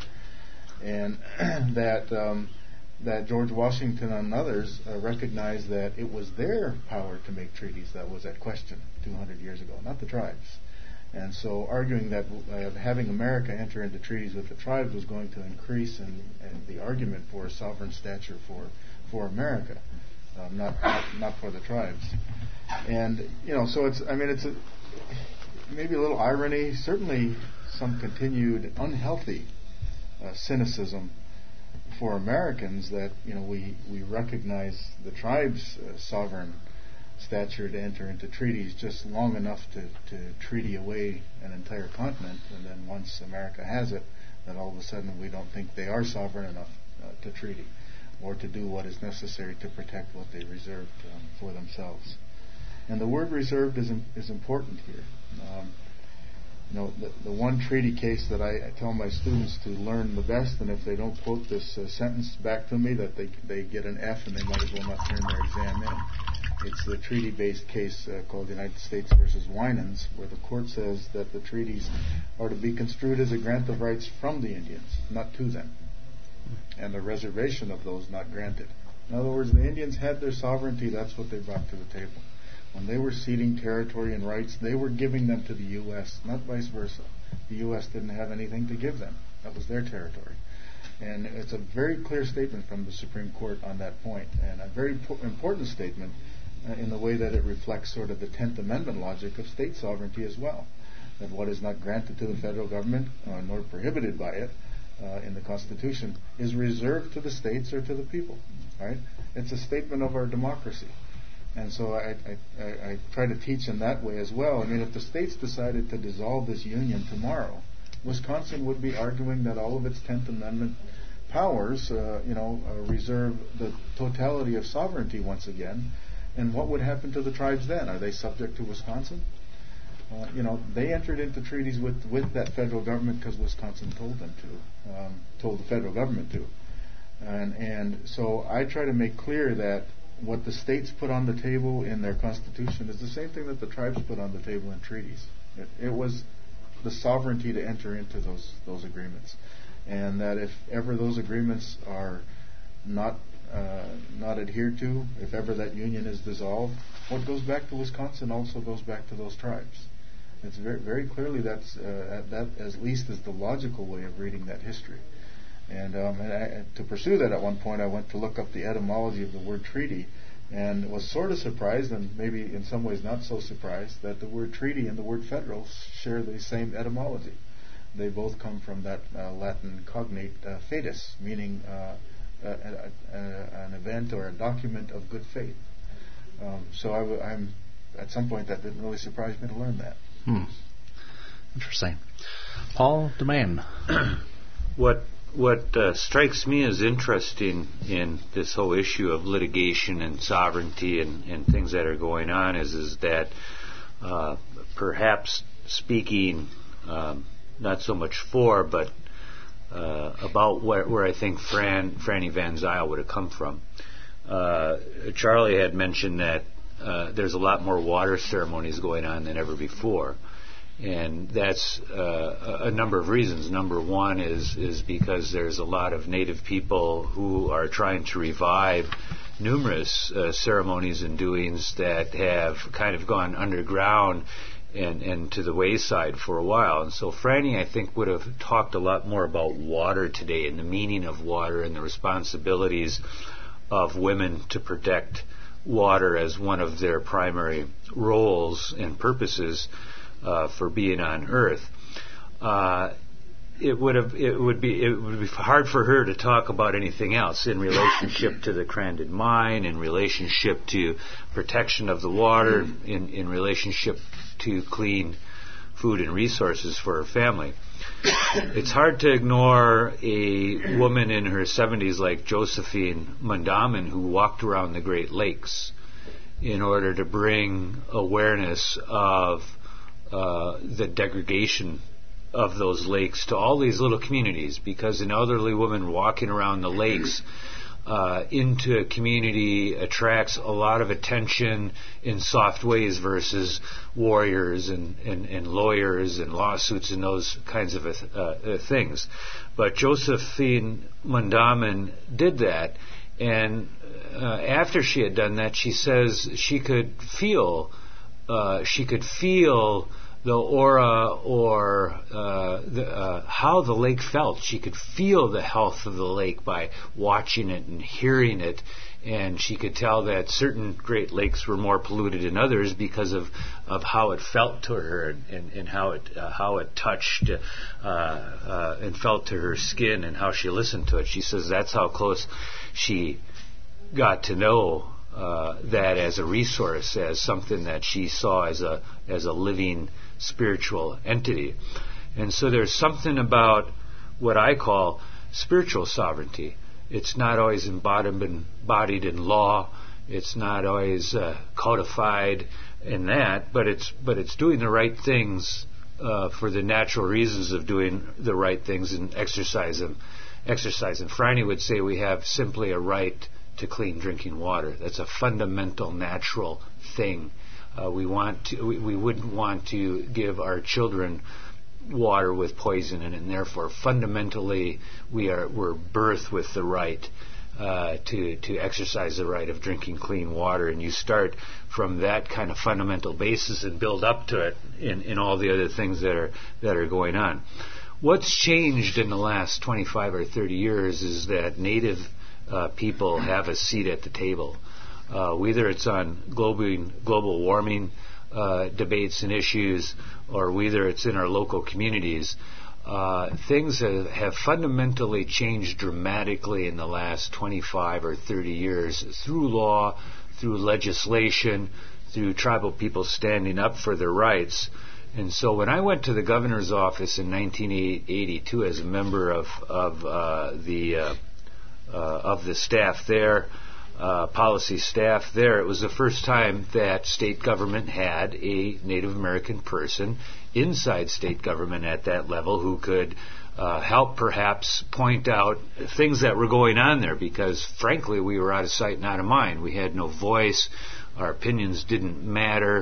And that um, that George Washington and others uh, recognized that it was their power to make treaties that was at question two hundred years ago, not the tribes. And so arguing that uh, having America enter into treaties with the tribes was going to increase in, in the argument for a sovereign stature for, for America, um, not, not not for the tribes. And, you know, so it's, I mean, it's a, maybe a little irony, certainly some continued unhealthy uh, cynicism for Americans that, you know, we, we recognize the tribes' uh, sovereign stature to enter into treaties just long enough to, to treaty away an entire continent, and then once America has it, then all of a sudden we don't think they are sovereign enough uh, to treaty or to do what is necessary to protect what they reserved um, for themselves. And the word reserved is im- is important here. Um, you know, the, the one treaty case that I, I tell my students to learn the best, and if they don't quote this uh, sentence back to me, that they they get an F and they might as well not turn their exam in. It's the treaty-based case uh, called United States versus Winans, where the court says that the treaties are to be construed as a grant of rights from the Indians, not to them, and a reservation of those not granted. In other words, the Indians had their sovereignty. That's what they brought to the table. When they were ceding territory and rights, they were giving them to the U S, not vice versa. The U S didn't have anything to give them. That was their territory. And it's a very clear statement from the Supreme Court on that point, and a very po- important statement uh, in the way that it reflects sort of the Tenth Amendment logic of state sovereignty as well, that what is not granted to the federal government, uh, nor prohibited by it uh, in the Constitution, is reserved to the states or to the people. Right? It's a statement of our democracy. And so I, I, I, I try to teach in that way as well. I mean, if the states decided to dissolve this union tomorrow, Wisconsin would be arguing that all of its Tenth Amendment powers, uh, you know, uh, reserve the totality of sovereignty once again. And what would happen to the tribes then? Are they subject to Wisconsin? Uh, you know, they entered into treaties with, with that federal government because Wisconsin told them to, um, told the federal government to. And, and so I try to make clear that what the states put on the table in their constitution is the same thing that the tribes put on the table in treaties. It, it was the sovereignty to enter into those those agreements, and that if ever those agreements are not uh, not adhered to, if ever that union is dissolved, what goes back to Wisconsin also goes back to those tribes. It's very very clearly that's uh, that at least is the logical way of reading that history. And, um, and I, to pursue that, at one point I went to look up the etymology of the word treaty, and was sort of surprised, and maybe in some ways not so surprised, that the word treaty and the word federal share the same etymology. They both come from that uh, Latin cognate uh, fidus, meaning uh, a, a, a, an event or a document of good faith. Um, so I w- I'm at some point that didn't really surprise me to learn that. Hmm. Interesting. Paul Demain. What what uh, strikes me as interesting in this whole issue of litigation and sovereignty and, and things that are going on is is that uh, perhaps speaking um, not so much for, but uh, about where, where I think Fran, Franny Van Zyl would have come from. Uh, Charlie had mentioned that uh, there's a lot more water ceremonies going on than ever before. And that's uh, a number of reasons. Number one is is because there's a lot of native people who are trying to revive numerous uh, ceremonies and doings that have kind of gone underground and, and to the wayside for a while. And so Franny, I think, would have talked a lot more about water today and the meaning of water and the responsibilities of women to protect water as one of their primary roles and purposes Uh, for being on Earth. Uh, it would have it would be it would be hard for her to talk about anything else in relationship to the Crandon mine, in relationship to protection of the water, in, in relationship to clean food and resources for her family. It's hard to ignore a woman in her seventies like Josephine Mundaman, who walked around the Great Lakes in order to bring awareness of Uh, the degradation of those lakes to all these little communities, because an elderly woman walking around the lakes uh, into a community attracts a lot of attention in soft ways versus warriors and, and, and lawyers and lawsuits and those kinds of uh, uh, things. But Josephine Mundaman did that, and uh, after she had done that, she says she could feel uh, she could feel the aura or uh, the, uh, how the lake felt. She could feel the health of the lake by watching it and hearing it, and she could tell that certain Great Lakes were more polluted than others because of, of how it felt to her and, and, and how it uh, how it touched uh, uh, and felt to her skin and how she listened to it. She says that's how close she got to know uh, that as a resource, as something that she saw as a as a living spiritual entity. And so there's something about what I call spiritual sovereignty. It's not always embodied, embodied in law. It's not always uh, codified in that, but it's but it's doing the right things uh, for the natural reasons of doing the right things and exercise them. Exercise. And Franny would say we have simply a right to clean drinking water. That's a fundamental, natural thing. Uh, we want to. We, we wouldn't want to give our children water with poison in it, and therefore, fundamentally, we are we're birthed with the right uh, to to exercise the right of drinking clean water. And you start from that kind of fundamental basis and build up to it in, in all the other things that are that are going on. What's changed in the last twenty-five or thirty years is that Native uh, people have a seat at the table. Uh, whether it's on global, global warming uh, debates and issues, or whether it's in our local communities, uh, things have, have fundamentally changed dramatically in the last twenty-five or thirty years through law, through legislation, through tribal people standing up for their rights. And so when I went to the governor's office in nineteen eighty-two as a member of, of uh, the uh, uh, of the staff there, Uh, policy staff there, it was the first time that state government had a Native American person inside state government at that level who could uh, help perhaps point out things that were going on there, because frankly we were out of sight and out of mind. We had no voice. Our opinions didn't matter.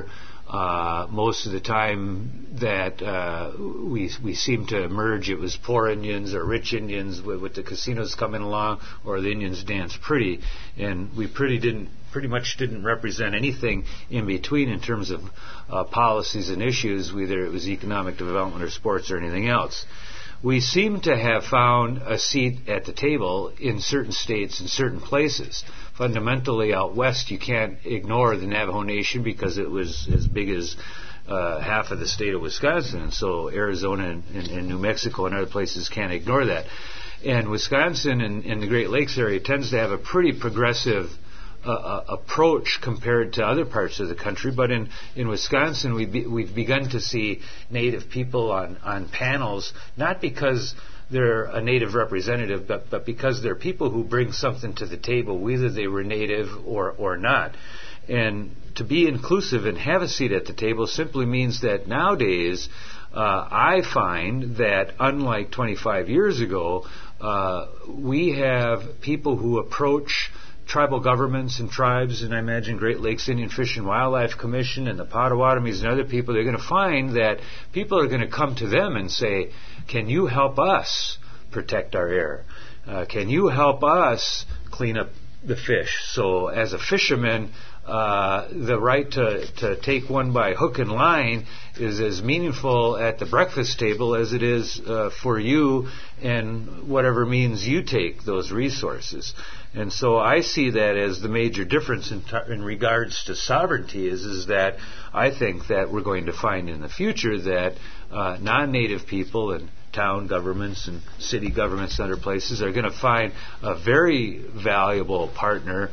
Uh, most of the time that uh, we we seem to emerge, it was poor Indians or rich Indians with, with the casinos coming along, or the Indians dance pretty, and we pretty didn't pretty much didn't represent anything in between in terms of uh, policies and issues, whether it was economic development or sports or anything else. We seem to have found a seat at the table in certain states and certain places. Fundamentally, out west, you can't ignore the Navajo Nation because it was as big as uh, half of the state of Wisconsin. And so Arizona and, and, and New Mexico and other places can't ignore that. And Wisconsin and, and the Great Lakes area tends to have a pretty progressive Uh, approach compared to other parts of the country, but in, in Wisconsin we've, be, we've begun to see Native people on, on panels, not because they're a Native representative, but, but because they're people who bring something to the table, whether they were Native or, or not. And to be inclusive and have a seat at the table simply means that nowadays uh, I find that unlike twenty-five years ago, uh, we have people who approach tribal governments and tribes, and I imagine Great Lakes Indian Fish and Wildlife Commission and the Potawatomis and other people, they're going to find that people are going to come to them and say, can you help us protect our air? Uh, can you help us clean up the fish? So as a fisherman, uh, the right to, to take one by hook and line is as meaningful at the breakfast table as it is uh, for you and whatever means you take those resources. And so I see that as the major difference in, t- in regards to sovereignty is, is that I think that we're going to find in the future that uh, non-Native people and town governments and city governments and other places are going to find a very valuable partner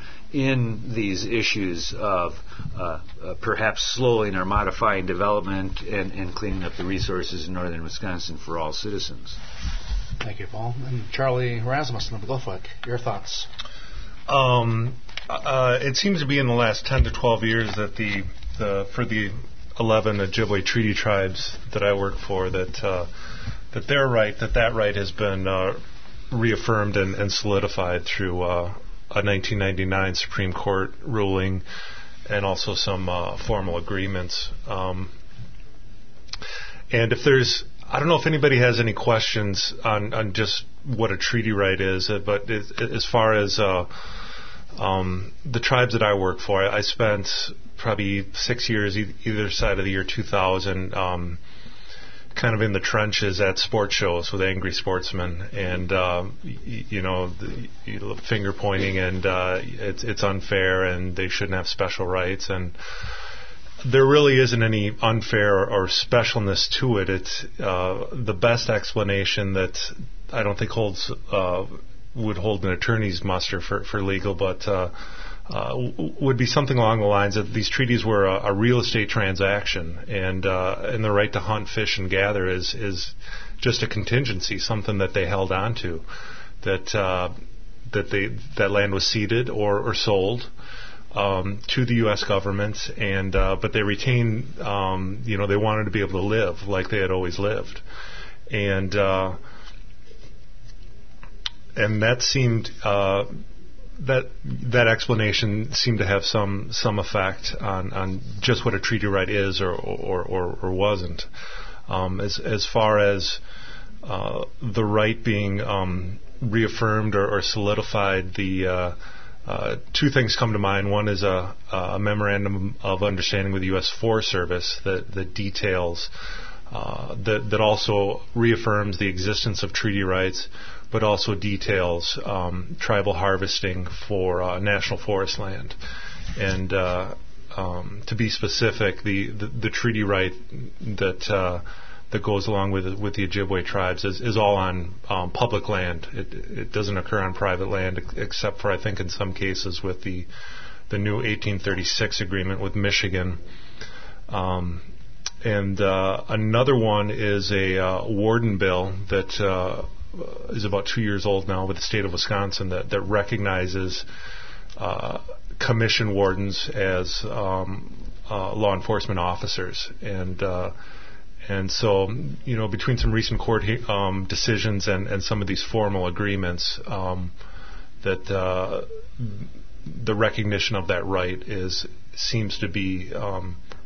in these issues of uh, uh, perhaps slowing or modifying development and, and cleaning up the resources in northern Wisconsin for all citizens. Thank you, Paul. And Charlie Rasmussen of Glowfoot, your thoughts? Um, uh, it seems to be in the last ten to twelve years that the, the for the eleven Ojibwe Treaty tribes that I work for, that uh, that their right, that that right has been uh, reaffirmed and, and solidified through uh, a nineteen ninety-nine Supreme Court ruling and also some uh, formal agreements. Um, and if there's I don't know if anybody has any questions on, on just what a treaty right is, uh, but it, as far as uh, um, the tribes that I work for, I, I spent probably six years e- either side of the year two thousand, um, kind of in the trenches at sports shows with angry sportsmen, and uh, y- you know, the, you know, finger pointing, and uh, it's it's unfair, and they shouldn't have special rights, and there really isn't any unfair or, or specialness to it. It's uh, the best explanation that I don't think holds uh, would hold an attorney's muster for, for legal, but uh, uh, w- would be something along the lines that these treaties were a, a real estate transaction, and uh, and the right to hunt, fish, and gather is is just a contingency, something that they held on to, that uh, that they that land was ceded or, or sold Um, to the U S government, and uh, but they retained, um, you know, they wanted to be able to live like they had always lived, and uh, and that seemed uh, that that explanation seemed to have some some effect on, on just what a treaty right is or or, or, or wasn't. Um, as as far as uh, the right being um, reaffirmed or, or solidified, the uh, Uh, two things come to mind. One is a, a memorandum of understanding with the U S Forest Service that, that details, uh, that, that also reaffirms the existence of treaty rights, but also details um, tribal harvesting for uh, national forest land. And uh, um, to be specific, the, the, the treaty right that uh, that goes along with with the Ojibwe tribes is, is all on um, public land. It, it doesn't occur on private land, except for I think in some cases with the the new eighteen thirty-six agreement with Michigan. Um, and uh, another one is a uh, warden bill that uh, is about two years old now with the state of Wisconsin that that recognizes uh, commission wardens as um, uh, law enforcement officers. And uh, And so, you know, between some recent court um, decisions and, and some of these formal agreements, um, that uh, the recognition of that right is seems to be um,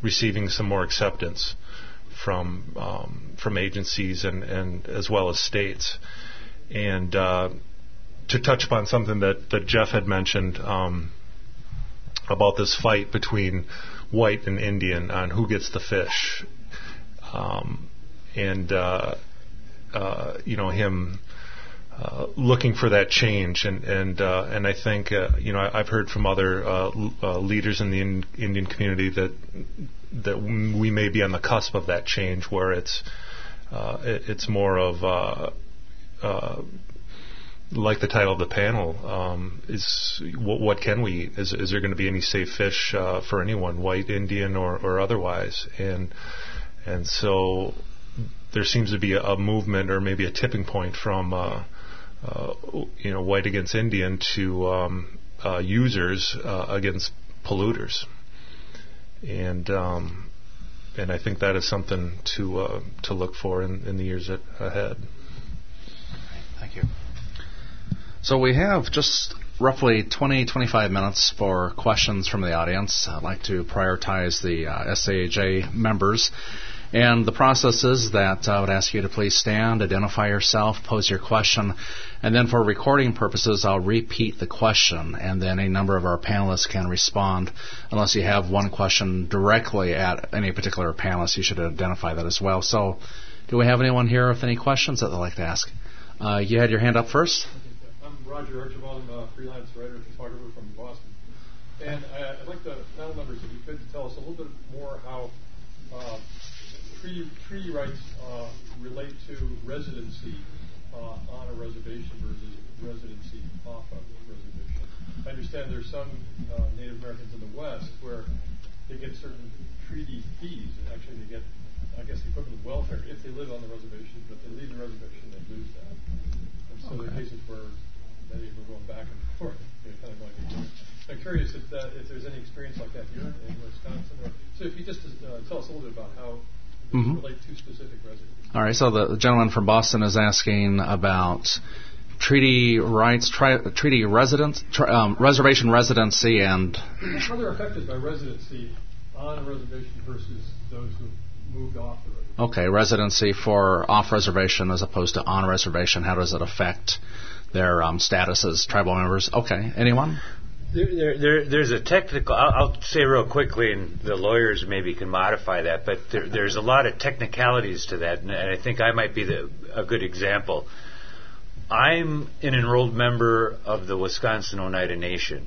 receiving some more acceptance from um, from agencies and, and as well as states. And uh, to touch upon something that, that Jeff had mentioned um, about this fight between white and Indian on who gets the fish, um, and uh, uh, you know him uh, looking for that change, and and uh, and I think uh, you know I've heard from other uh, l- uh, leaders in the in- Indian community that that we may be on the cusp of that change, where it's uh, it, it's more of uh, uh, like the title of the panel um, is what, what can we eat? Is, is there going to be any safe fish uh, for anyone, white, Indian, or, or otherwise? And and so there seems to be a, a movement, or maybe a tipping point from uh, uh, you know white against Indian to um, uh, users uh, against polluters. And um, and I think that is something to uh, to look for in, in the years a- ahead. Thank you. So we have just roughly twenty, twenty-five minutes for questions from the audience. I'd like to prioritize the uh, S A J members. And the process is that I would ask you to please stand, identify yourself, pose your question, and then for recording purposes, I'll repeat the question, and then a number of our panelists can respond. Unless you have one question directly at any particular panelist, you should identify that as well. So do we have anyone here with any questions that they'd like to ask? Uh, you had your hand up first. I'm Roger Archibald. I'm a freelance writer and photographer from Boston. And uh, I'd like the panel members, if you could, tell us a little bit more how uh, treaty, treaty rights uh, relate to residency uh, on a reservation versus residency off of a reservation. I understand there's some uh, Native Americans in the West where they get certain treaty fees. Actually, they get, I guess, the equivalent of welfare if they live on the reservation, but if they leave the reservation, they lose that. And so Okay. there are cases where many of them are going back and forth. You know, kind of going against. I'm curious if, that, if there's any experience like that here in Wisconsin. Or, so if you just uh, tell us a little bit about how Mm-hmm. relate to specific residents. All right, so the gentleman from Boston is asking about treaty rights, tri- treaty residence, tri- um, reservation residency, and How they're affected by residency on a reservation versus those who moved off the reservation. okay, residency for off reservation as opposed to on reservation. How does it affect their um, status as tribal members? Okay, anyone? There, there, there, there's a technical. I'll, I'll say real quickly, and the lawyers maybe can modify that. But there, there's a lot of technicalities to that, and, and I think I might be the, a good example. I'm an enrolled member of the Wisconsin Oneida Nation.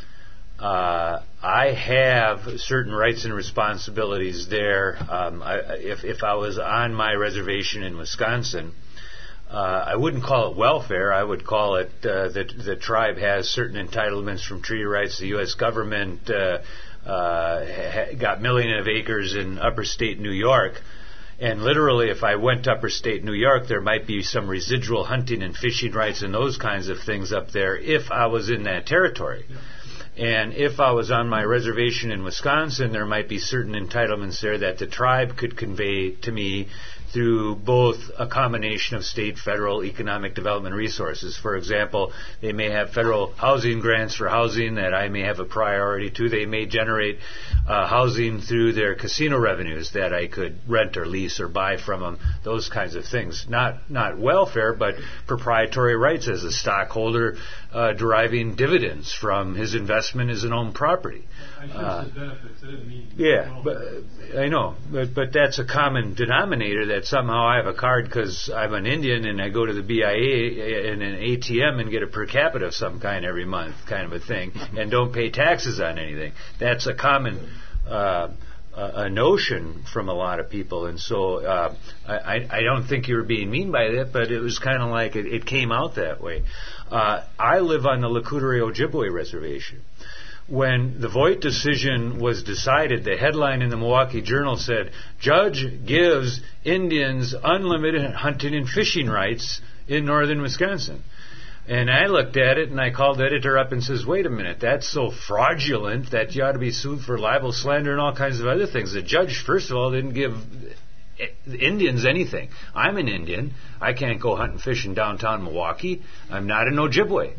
Uh, I have certain rights and responsibilities there. Um, I, if, if I was on my reservation in Wisconsin, Uh, I wouldn't call it welfare. I would call it uh, that the tribe has certain entitlements from treaty rights. The U S government uh, uh, ha- got millions of acres in upper state New York. And literally, if I went to upper state New York, there might be some residual hunting and fishing rights and those kinds of things up there if I was in that territory. And if I was on my reservation in Wisconsin, there might be certain entitlements there that the tribe could convey to me through both a combination of state, federal, economic development resources. For example, they may have federal housing grants for housing that I may have a priority to. They may generate uh, housing through their casino revenues that I could rent or lease or buy from them, those kinds of things. Not not welfare, but proprietary rights as a stockholder uh, deriving dividends from his investment as an owned property. I should Uh, have said benefits. I didn't mean. Yeah, but uh, I know, but but that's a common denominator that somehow I have a card because I'm an Indian and I go to the B I A and an A T M and get a per capita of some kind every month, kind of a thing, and don't pay taxes on anything. That's a common uh, a notion from a lot of people, and so uh, I I don't think you were being mean by that, but it was kind of like it, it came out that way. Uh, I live on the Lakutare Ojibwe Reservation. When the Voight decision was decided, the headline in the Milwaukee Journal said, "Judge gives Indians unlimited hunting and fishing rights in northern Wisconsin." And I looked at it and I called the editor up and says, "Wait a minute, that's so fraudulent that you ought to be sued for libel, slander, and all kinds of other things." The judge, first of all, didn't give Indians anything. I'm an Indian. I can't go hunting fishing downtown Milwaukee. I'm not an Ojibwe.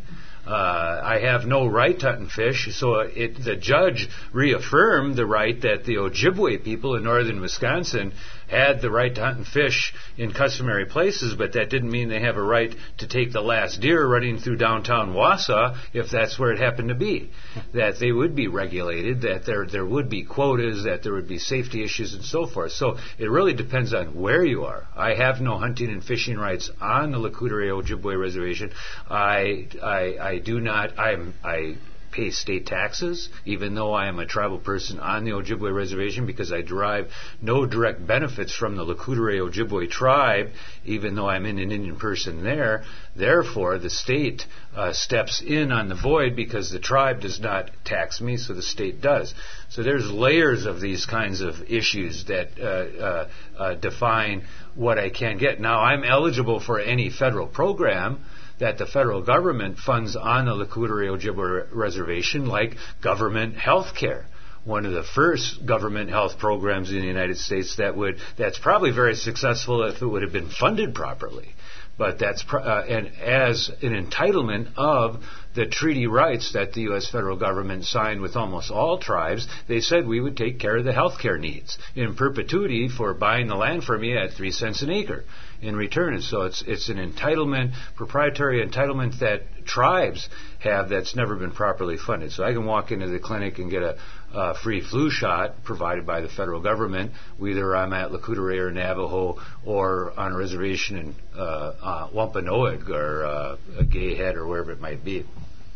Uh, I have no right to hunt and fish, so it, the judge reaffirmed the right that the Ojibwe people in northern Wisconsin had the right to hunt and fish in customary places, but that didn't mean they have a right to take the last deer running through downtown Wausau if that's where it happened to be. That they would be regulated, that there there would be quotas, that there would be safety issues and so forth. So it really depends on where you are. I have no hunting and fishing rights on the Lakota Ojibwe Reservation. I, I, I do not, I'm, I pay state taxes, even though I am a tribal person on the Ojibwe Reservation, because I derive no direct benefits from the Lakota Ojibwe tribe, even though I'm an Indian person there. Therefore, the state uh, steps in on the void because the tribe does not tax me, so the state does. So there's layers of these kinds of issues that uh, uh, uh, define what I can get. Now, I'm eligible for any federal program that the federal government funds on the Lakota Ojibwe Reservation, like government health care. One of the first government health programs in the United States that would that's probably very successful if it would have been funded properly. But that's pr- uh, and as an entitlement of the treaty rights that the U S federal government signed with almost all tribes, they said we would take care of the health care needs in perpetuity for buying the land from me at three cents an acre in return. And so it's it's an entitlement, proprietary entitlement that tribes have that's never been properly funded. So I can walk into the clinic and get a uh, free flu shot provided by the federal government, whether I'm at Lakota or Navajo or on a reservation in uh, uh, Wampanoag or uh, Gay Head or wherever it might be.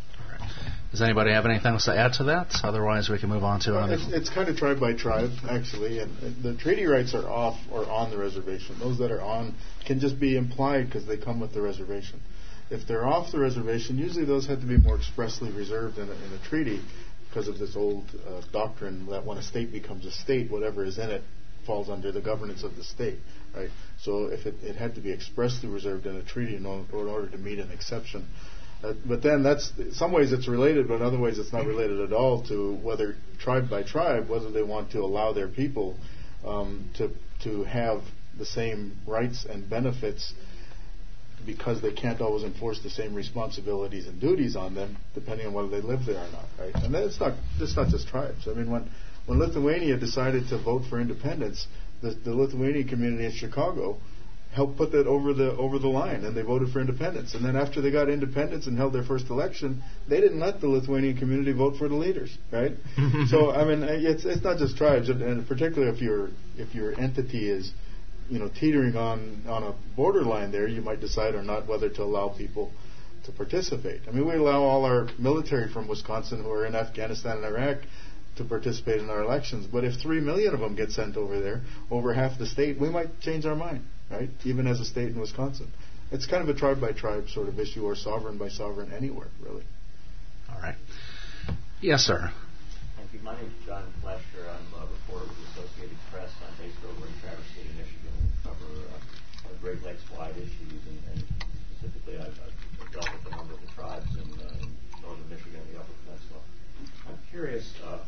Does anybody have anything else to add to that? Otherwise, we can move on to well, another. It's, it's kind of tribe by tribe, actually, and the treaty rights are off or on the reservation. Those that are on can just be implied because they come with the reservation. If they're off the reservation, usually those have to be more expressly reserved in a, in a treaty because of this old uh, doctrine that when a state becomes a state, whatever is in it falls under the governance of the state, right? So if it, it had to be expressly reserved in a treaty in order, in order to meet an exception. Uh, but then that's, in some ways it's related, but in other ways it's not related at all to whether tribe by tribe, whether they want to allow their people um, to to have the same rights and benefits because they can't always enforce the same responsibilities and duties on them, depending on whether they live there or not, right? And then it's not it's not just tribes. I mean, when when Lithuania decided to vote for independence, the, the Lithuanian community in Chicago helped put that over the over the line, and they voted for independence. And then after they got independence and held their first election, they didn't let the Lithuanian community vote for the leaders, right? So I mean, it's it's not just tribes, and particularly if your if your entity is, you know, teetering on on a borderline there, you might decide or not whether to allow people to participate. I mean, we allow all our military from Wisconsin who are in Afghanistan and Iraq to participate in our elections, but if three million of them get sent over there, over half the state, we might change our mind. Right, even as a state in Wisconsin, it's kind of a tribe by tribe sort of issue, or sovereign by sovereign anywhere, really. All right. Yes, sir. Thank you. My name is John Fletcher. I'm a reporter with the Associated Press. I'm based over in Traverse City, Michigan. We cover uh, Great Lakes-wide issues, and, and specifically, I've, I've dealt with a number of the tribes in, uh, in northern Michigan and the Upper Peninsula. I'm curious uh,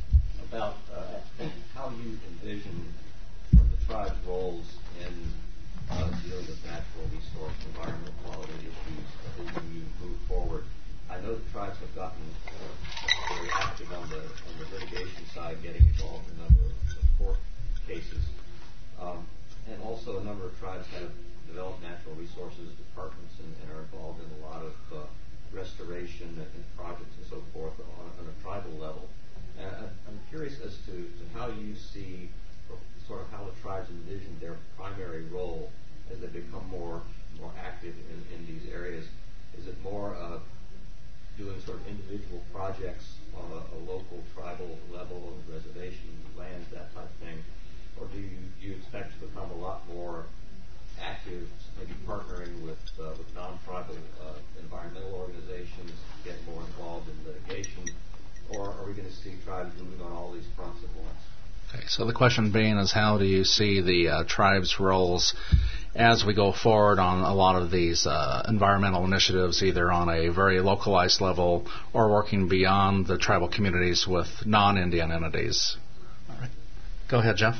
about uh, how you envision the tribe's roles in Uh, dealing with natural resource and environmental quality issues as we move forward. I know the tribes have gotten uh, very active on the on the litigation side, getting involved in a number of court cases, um, and also a number of tribes have developed natural resources departments and, and are involved in a lot of uh, restoration and, and projects and so forth on, on a tribal level. And I'm curious as to, to how you see sort of how the tribes envision their primary role as they become more more active in, in these areas. Is it more of doing sort of individual projects on a, a local tribal level, reservation, lands, that type of thing? Or do you, do you expect to become a lot more active, maybe partnering with uh, with non-tribal uh, environmental organizations, get more involved in litigation? Or are we going to see tribes moving on all these fronts at once? Okay, so the question being is, how do you see the uh, tribe's roles as we go forward on a lot of these uh, environmental initiatives, either on a very localized level or working beyond the tribal communities with non-Indian entities? All right. Go ahead, Jeff.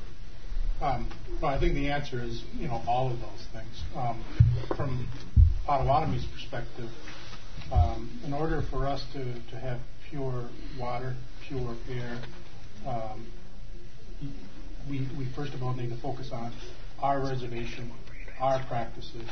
Um, well, I think the answer is, you know, all of those things. Um, from Potawatomi's perspective, Um, in order for us to, to have pure water, pure air, um, we, we first of all need to focus on our reservation, our practices,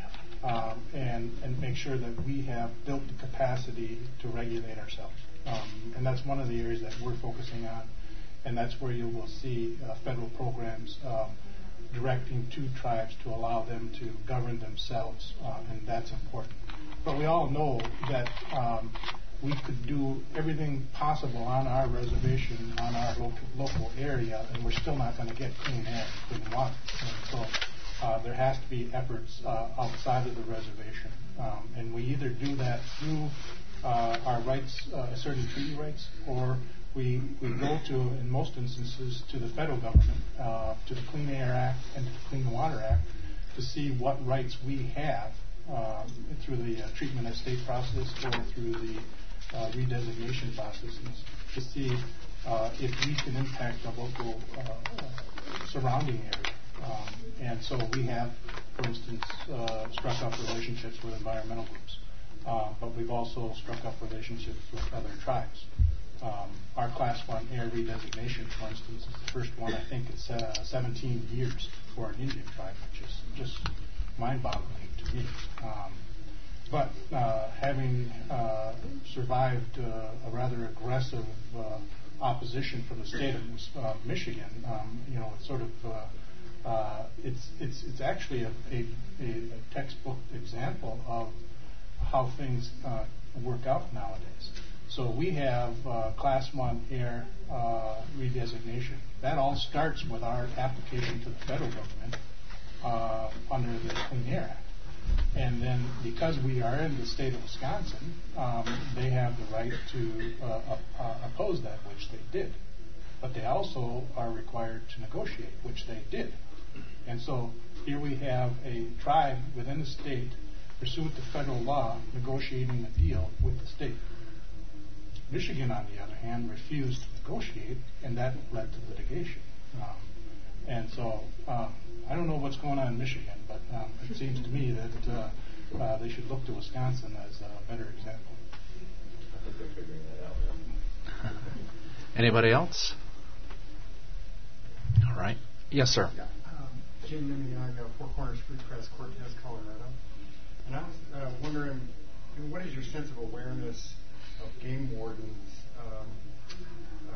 um, and, and make sure that we have built the capacity to regulate ourselves. Um, and that's one of the areas that we're focusing on, and that's where you will see uh, federal programs um, directing to tribes to allow them to govern themselves, uh, and that's important. But we all know that um, we could do everything possible on our reservation, on our local, local area, and we're still not going to get clean air, clean water. And so uh, there has to be efforts uh, outside of the reservation, um, and we either do that through uh, our rights, uh, certain treaty rights, or we we go to, in most instances, to the federal government, uh, to the Clean Air Act and to the Clean Water Act, to see what rights we have uh, through the uh, treatment and estate process or through the uh, redesignation processes, to see uh, if we can impact the local uh, uh, surrounding area. Um, and so we have, for instance, uh, struck up relationships with environmental groups, uh, but we've also struck up relationships with other tribes. Um, our Class one air redesignation, for instance, is the first one. I think it's uh, seventeen years for an Indian tribe, which is just mind-boggling to me. Um, but uh, having uh, survived uh, a rather aggressive uh, opposition from the state of uh, Michigan, um, you know, it's sort of uh, uh, it's it's it's actually a, a, a textbook example of how things uh, work out nowadays. So we have uh, Class one air uh, redesignation. That all starts with our application to the federal government uh, under the Clean Air Act. And then because we are in the state of Wisconsin, um, they have the right to uh, uh, oppose that, which they did. But they also are required to negotiate, which they did. And so here we have a tribe within the state, pursuant to federal law, negotiating a deal with the state. Michigan, on the other hand, refused to negotiate, and that led to litigation. Um, and so um, I don't know what's going on in Michigan, but um, it seems to me that uh, uh, they should look to Wisconsin as a better example. I think they're figuring that out now. Anybody else? All right. Yes, sir. Yeah. Um, Jim Nimiaga, Four Corners Free Press, Cortez, Colorado. And I was uh, wondering, you know, what is your sense of awareness of game wardens' um, uh,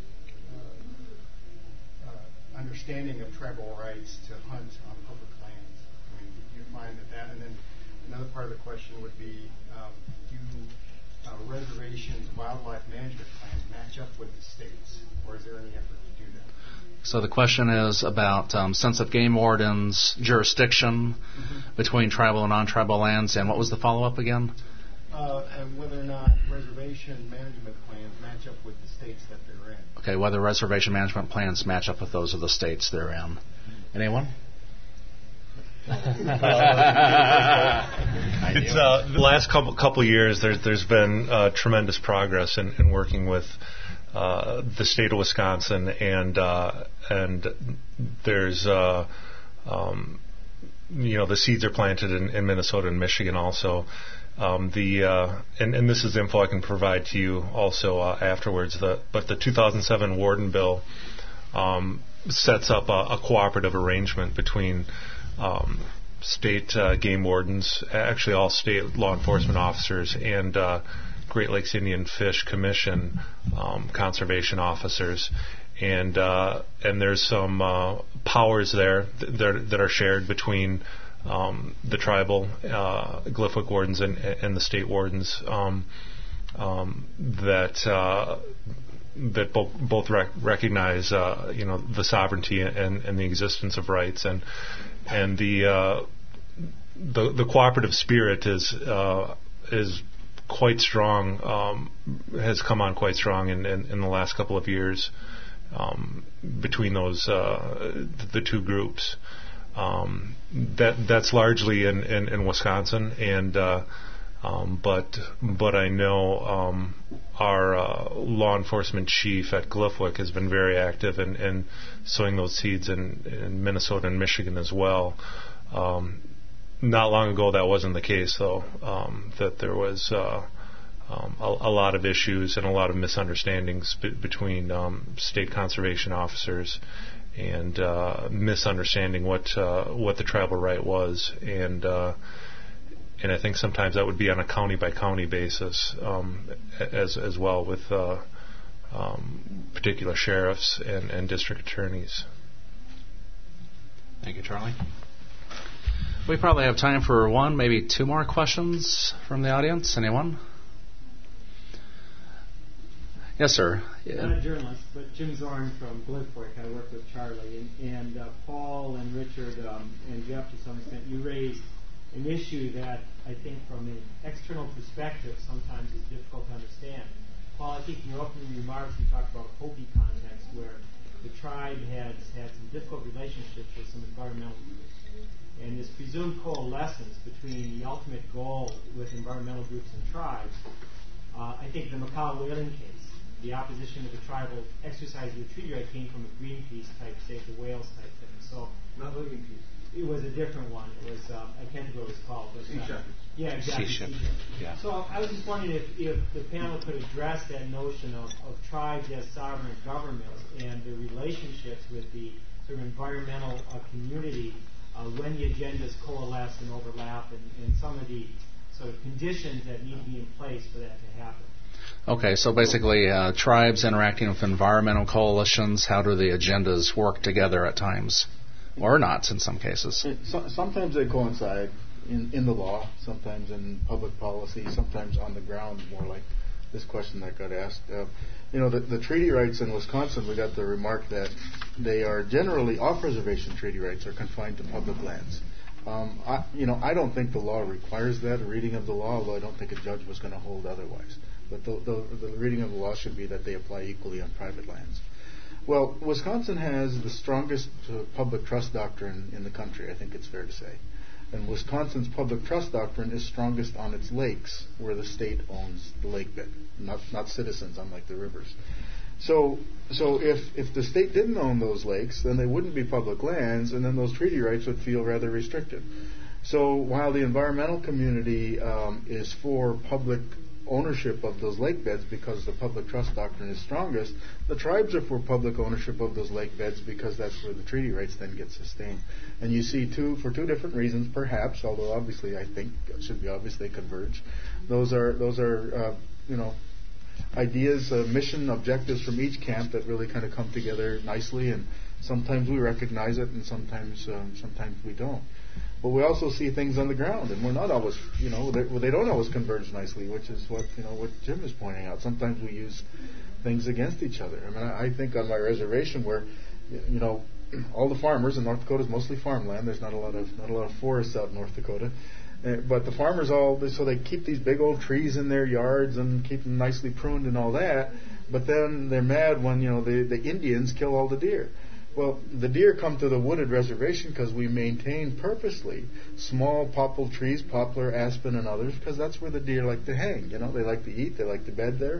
uh, uh, understanding of tribal rights to hunt on public lands? I mean, do you find that that, and then another part of the question would be, um, do uh, reservations, wildlife management plans match up with the states, or is there any effort to do that? So the question is about um, sense of game wardens' jurisdiction mm-hmm. between tribal and non-tribal lands, and what was the follow-up again? Uh, and whether or not reservation management plans match up with the states that they're in. Okay, whether reservation management plans match up with those of the states they're in. Anyone? It's uh, the last couple couple years. There's there's been uh, tremendous progress in, in working with uh, the state of Wisconsin, and uh, and there's uh, um, you know the seeds are planted in, in Minnesota and Michigan also. Um, the uh, and, and this is info I can provide to you also uh, afterwards. The, but the two thousand seven Warden Bill um, sets up a, a cooperative arrangement between um, state uh, game wardens, actually all state law enforcement officers, and uh, Great Lakes Indian Fish Commission um, conservation officers. And uh, and there's some uh, powers there that, that are shared between Um, the tribal uh, Glyphwick wardens and, and the state wardens um, um, that uh, that both both rec- recognize uh, you know the sovereignty and, and the existence of rights, and and the uh, the, the cooperative spirit is uh, is quite strong, um, has come on quite strong in, in, in the last couple of years um, between those uh, the two groups. Um, that that's largely in, in, in Wisconsin, and uh, um, but but I know um, our uh, law enforcement chief at Glyphwick has been very active in, in sowing those seeds in, in Minnesota and Michigan as well. Um, not long ago, that wasn't the case, though. Um, that there was uh, um, a, a lot of issues and a lot of misunderstandings be- between um, state conservation officers, and uh, misunderstanding what uh, what the tribal right was, and uh, and I think sometimes that would be on a county by county basis, um, as as well with uh, um, particular sheriffs and, and district attorneys. Thank you, Charlie. We probably have time for one, maybe two more questions from the audience. Anyone? Yes, sir. I'm not a journalist, but Jim Zorn from Blizzport. I work with Charlie. And, and uh, Paul and Richard um, and Jeff, to some extent, you raised an issue that I think from an external perspective sometimes is difficult to understand. Paul, I think in your opening remarks you talked about Hopi context where the tribe has had some difficult relationships with some environmental groups. And this presumed coalescence between the ultimate goal with environmental groups and tribes, uh, I think the McCall whaling case, the opposition of the tribal exercise of the treaty right came from a Greenpeace type, save the whales type thing. So not Living Peace. It was a different one. It was um, I can't think what it was called. But, Sea uh, Shepherds. Yeah, exactly. Sea Shepherds. Yeah. So I was just wondering if, if the panel could address that notion of, of tribes as sovereign governments and the relationships with the sort of environmental uh, community uh, when the agendas coalesce and overlap, and, and some of the sort of conditions that need to be in place for that to happen. Okay, so basically uh, tribes interacting with environmental coalitions, how do the agendas work together at times? Or not in some cases. So, sometimes they coincide in, in the law, sometimes in public policy, sometimes on the ground, more like this question that got asked. Uh, you know, the, the treaty rights in Wisconsin, we got the remark that they are generally, off-reservation treaty rights are confined to public lands. Um, I, you know, I don't think the law requires that, a reading of the law, although I don't think a judge was going to hold otherwise. But the, the, the reading of the law should be that they apply equally on private lands. Well, Wisconsin has the strongest uh, public trust doctrine in the country, I think it's fair to say. And Wisconsin's public trust doctrine is strongest on its lakes, where the state owns the lake bed, not not citizens, unlike the rivers. So, so if if the state didn't own those lakes, then they wouldn't be public lands, and then those treaty rights would feel rather restricted. So, while the environmental community um, is for public ownership of those lake beds because the public trust doctrine is strongest, the tribes are for public ownership of those lake beds because that's where the treaty rights then get sustained. And you see two, for two different reasons, perhaps, although obviously I think it should be obvious they converge. Those are, those are, uh, you know, ideas, uh, mission, objectives from each camp that really kind of come together nicely, and sometimes we recognize it and sometimes, um, sometimes we don't. But we also see things on the ground, and we're not always, you know, they, they don't always converge nicely, which is what, you know, what Jim is pointing out. Sometimes we use things against each other. I mean, I, I think on my reservation where, you know, all the farmers in North Dakota is mostly farmland. There's not a lot of not a lot of forests out in North Dakota, uh, but the farmers all so they keep these big old trees in their yards and keep them nicely pruned and all that. But then they're mad when, you know, the the Indians kill all the deer. Well, the deer come to the wooded reservation because we maintain purposely small popple trees, poplar, aspen, and others, because that's where the deer like to hang. You know, they like to eat, they like to bed there.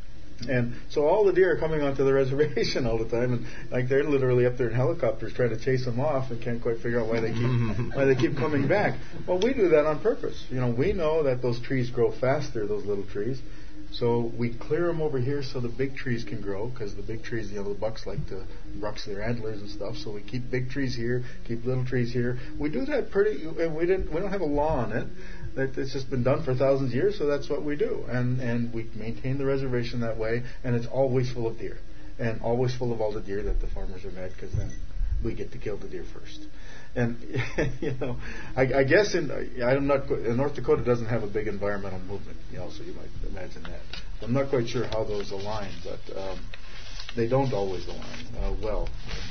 And so all the deer are coming onto the reservation all the time, and like they're literally up there in helicopters trying to chase them off and can't quite figure out why they keep why they keep coming back. Well, we do that on purpose. You know, we know that those trees grow faster, those little trees. So we clear them over here so the big trees can grow, because the big trees, you know, the bucks like to brush their antlers and stuff. So we keep big trees here, keep little trees here. We do that pretty. We didn't. We don't have a law on it. That it's just been done for thousands of years. So that's what we do, and and we maintain the reservation that way. And it's always full of deer, and always full of all the deer that the farmers are mad because then we get to kill the deer first. And you know, I, I guess in I'm not North Dakota doesn't have a big environmental movement, you know, so you might imagine that. I'm not quite sure how those align, but um, they don't always align uh, well.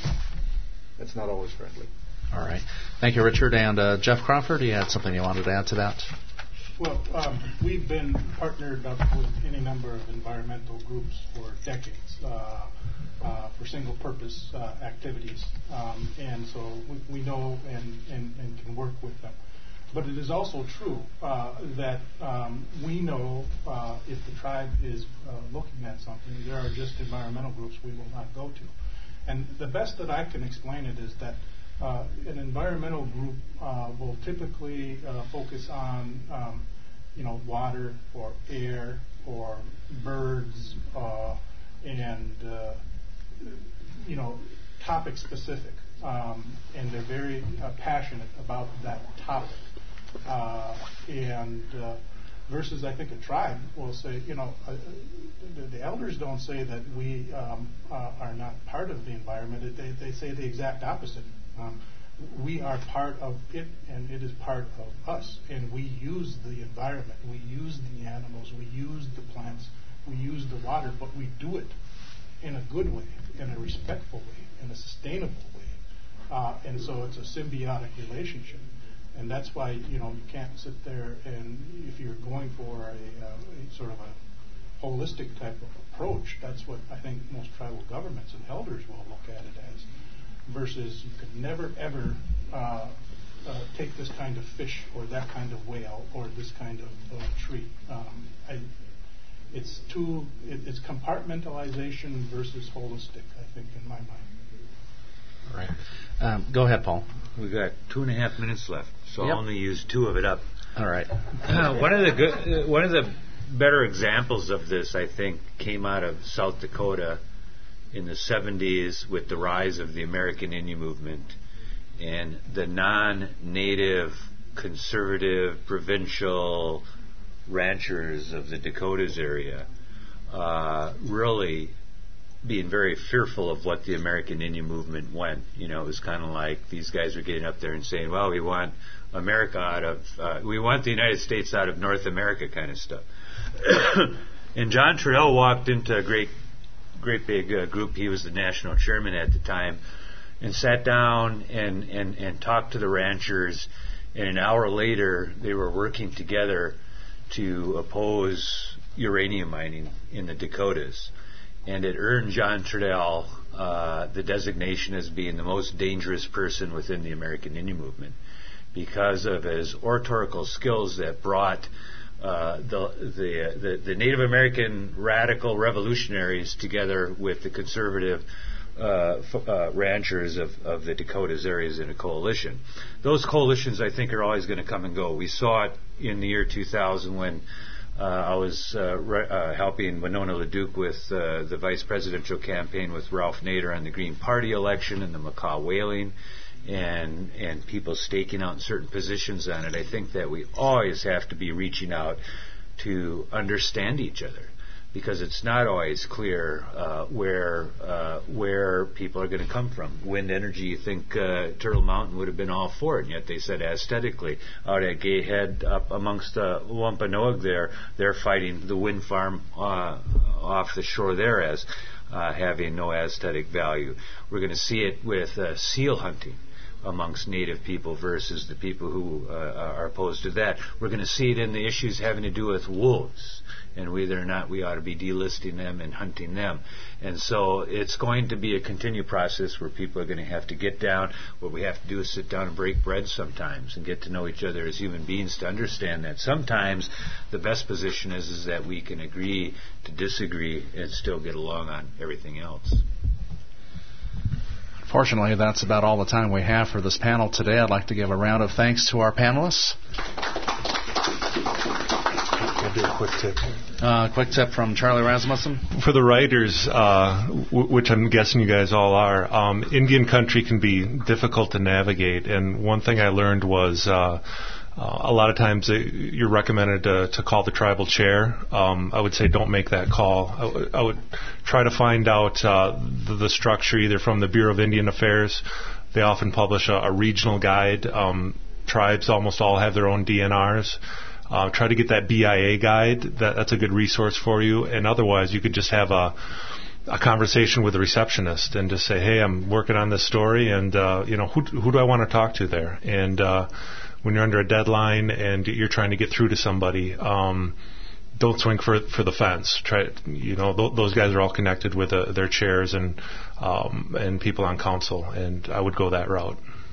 It's not always friendly. All right, thank you, Richard. And uh, Jeff Crawford, you had something you wanted to add to that? Well, um, we've been partnered up with any number of environmental groups for decades. Uh, Uh, for single-purpose uh, activities, um, and so we, we know and, and, and can work with them. But it is also true uh, that um, we know uh, if the tribe is uh, looking at something, there are just environmental groups we will not go to. And the best that I can explain it is that uh, an environmental group uh, will typically uh, focus on, um, you know, water or air or birds uh, and, uh, you know, topic specific. Um, and they're very uh, passionate about that topic. Uh, and uh, versus, I think, a tribe will say, you know, uh, the, the elders don't say that we um, uh, are not part of the environment. They, they say the exact opposite. Um, we are part of it, and it is part of us. And we use the environment. We use the animals. We use the plants. We use the water. But we do it in a good way, in a respectful way, in a sustainable way. Uh, and so it's a symbiotic relationship. And that's why, you know, you can't sit there and if you're going for a, uh, a sort of a holistic type of approach, that's what I think most tribal governments and elders will look at it as. Versus you could never, ever uh, uh, take this kind of fish or that kind of whale or this kind of uh, tree. Um, I, it's too, it, it's compartmentalization versus holistic, I think, in my mind. All right. Um, go ahead, Paul. We've got two and a half minutes left, so Yep. I'll only use two of it up. All right. Uh, one of the good, uh, one of the better examples of this, I think, came out of South Dakota in the seventies with the rise of the American Indian movement and the non-native, conservative, provincial ranchers of the Dakotas area uh, really being very fearful of what the American Indian movement went. You know, it was kind of like these guys were getting up there and saying, well, we want America out of, uh, we want the United States out of North America kind of stuff. And John Trudell walked into a great, great big uh, group. He was the national chairman at the time and sat down and, and, and talked to the ranchers. And an hour later, they were working together to oppose uranium mining in the Dakotas. And it earned John Trudell uh, the designation as being the most dangerous person within the American Indian movement because of his oratorical skills that brought uh, the, the, the the Native American radical revolutionaries together with the conservative uh, f- uh, ranchers of, of the Dakotas areas in a coalition. Those coalitions, I think, are always going to come and go. We saw it in the year two thousand when Uh, I was uh, re- uh, helping Winona LaDuke with uh, the vice presidential campaign with Ralph Nader on the Green Party election and the Macaw whaling and and people staking out certain positions on it. I think that we always have to be reaching out to understand each other because it's not always clear uh, where uh, where people are going to come from. Wind energy, you think uh, Turtle Mountain would have been all for it, and yet they said aesthetically out at Gay Head up amongst uh, Wampanoag there, they're fighting the wind farm uh, off the shore there as uh, having no aesthetic value. We're going to see it with uh, seal hunting amongst native people versus the people who uh, are opposed to that. We're going to see it in the issues having to do with wolves and whether or not we ought to be delisting them and hunting them. And so it's going to be a continued process where people are going to have to get down. What we have to do is sit down and break bread sometimes and get to know each other as human beings to understand that sometimes the best position is, is that we can agree to disagree and still get along on everything else. Fortunately, that's about all the time we have for this panel today. I'd like to give a round of thanks to our panelists. I'll do a quick tip. Uh, quick tip from Charlie Rasmussen. For the writers, uh, w- which I'm guessing you guys all are, um, Indian country can be difficult to navigate. And one thing I learned was uh, uh, a lot of times uh, you're recommended to, to call the tribal chair. Um, I would say don't make that call. I, w- I would try to find out uh, the, the structure either from the Bureau of Indian Affairs. They often publish a, a regional guide. Um, tribes almost all have their own D N Rs. Uh, try to get that B I A guide. That, that's a good resource for you. And otherwise, you could just have a, a conversation with the receptionist and just say, "Hey, I'm working on this story, and uh, you know, who who do I want to talk to there?" And uh, when you're under a deadline and you're trying to get through to somebody, um, don't swing for for the fence. Try, you know, th- those guys are all connected with uh, their chairs and um, and people on council, and I would go that route.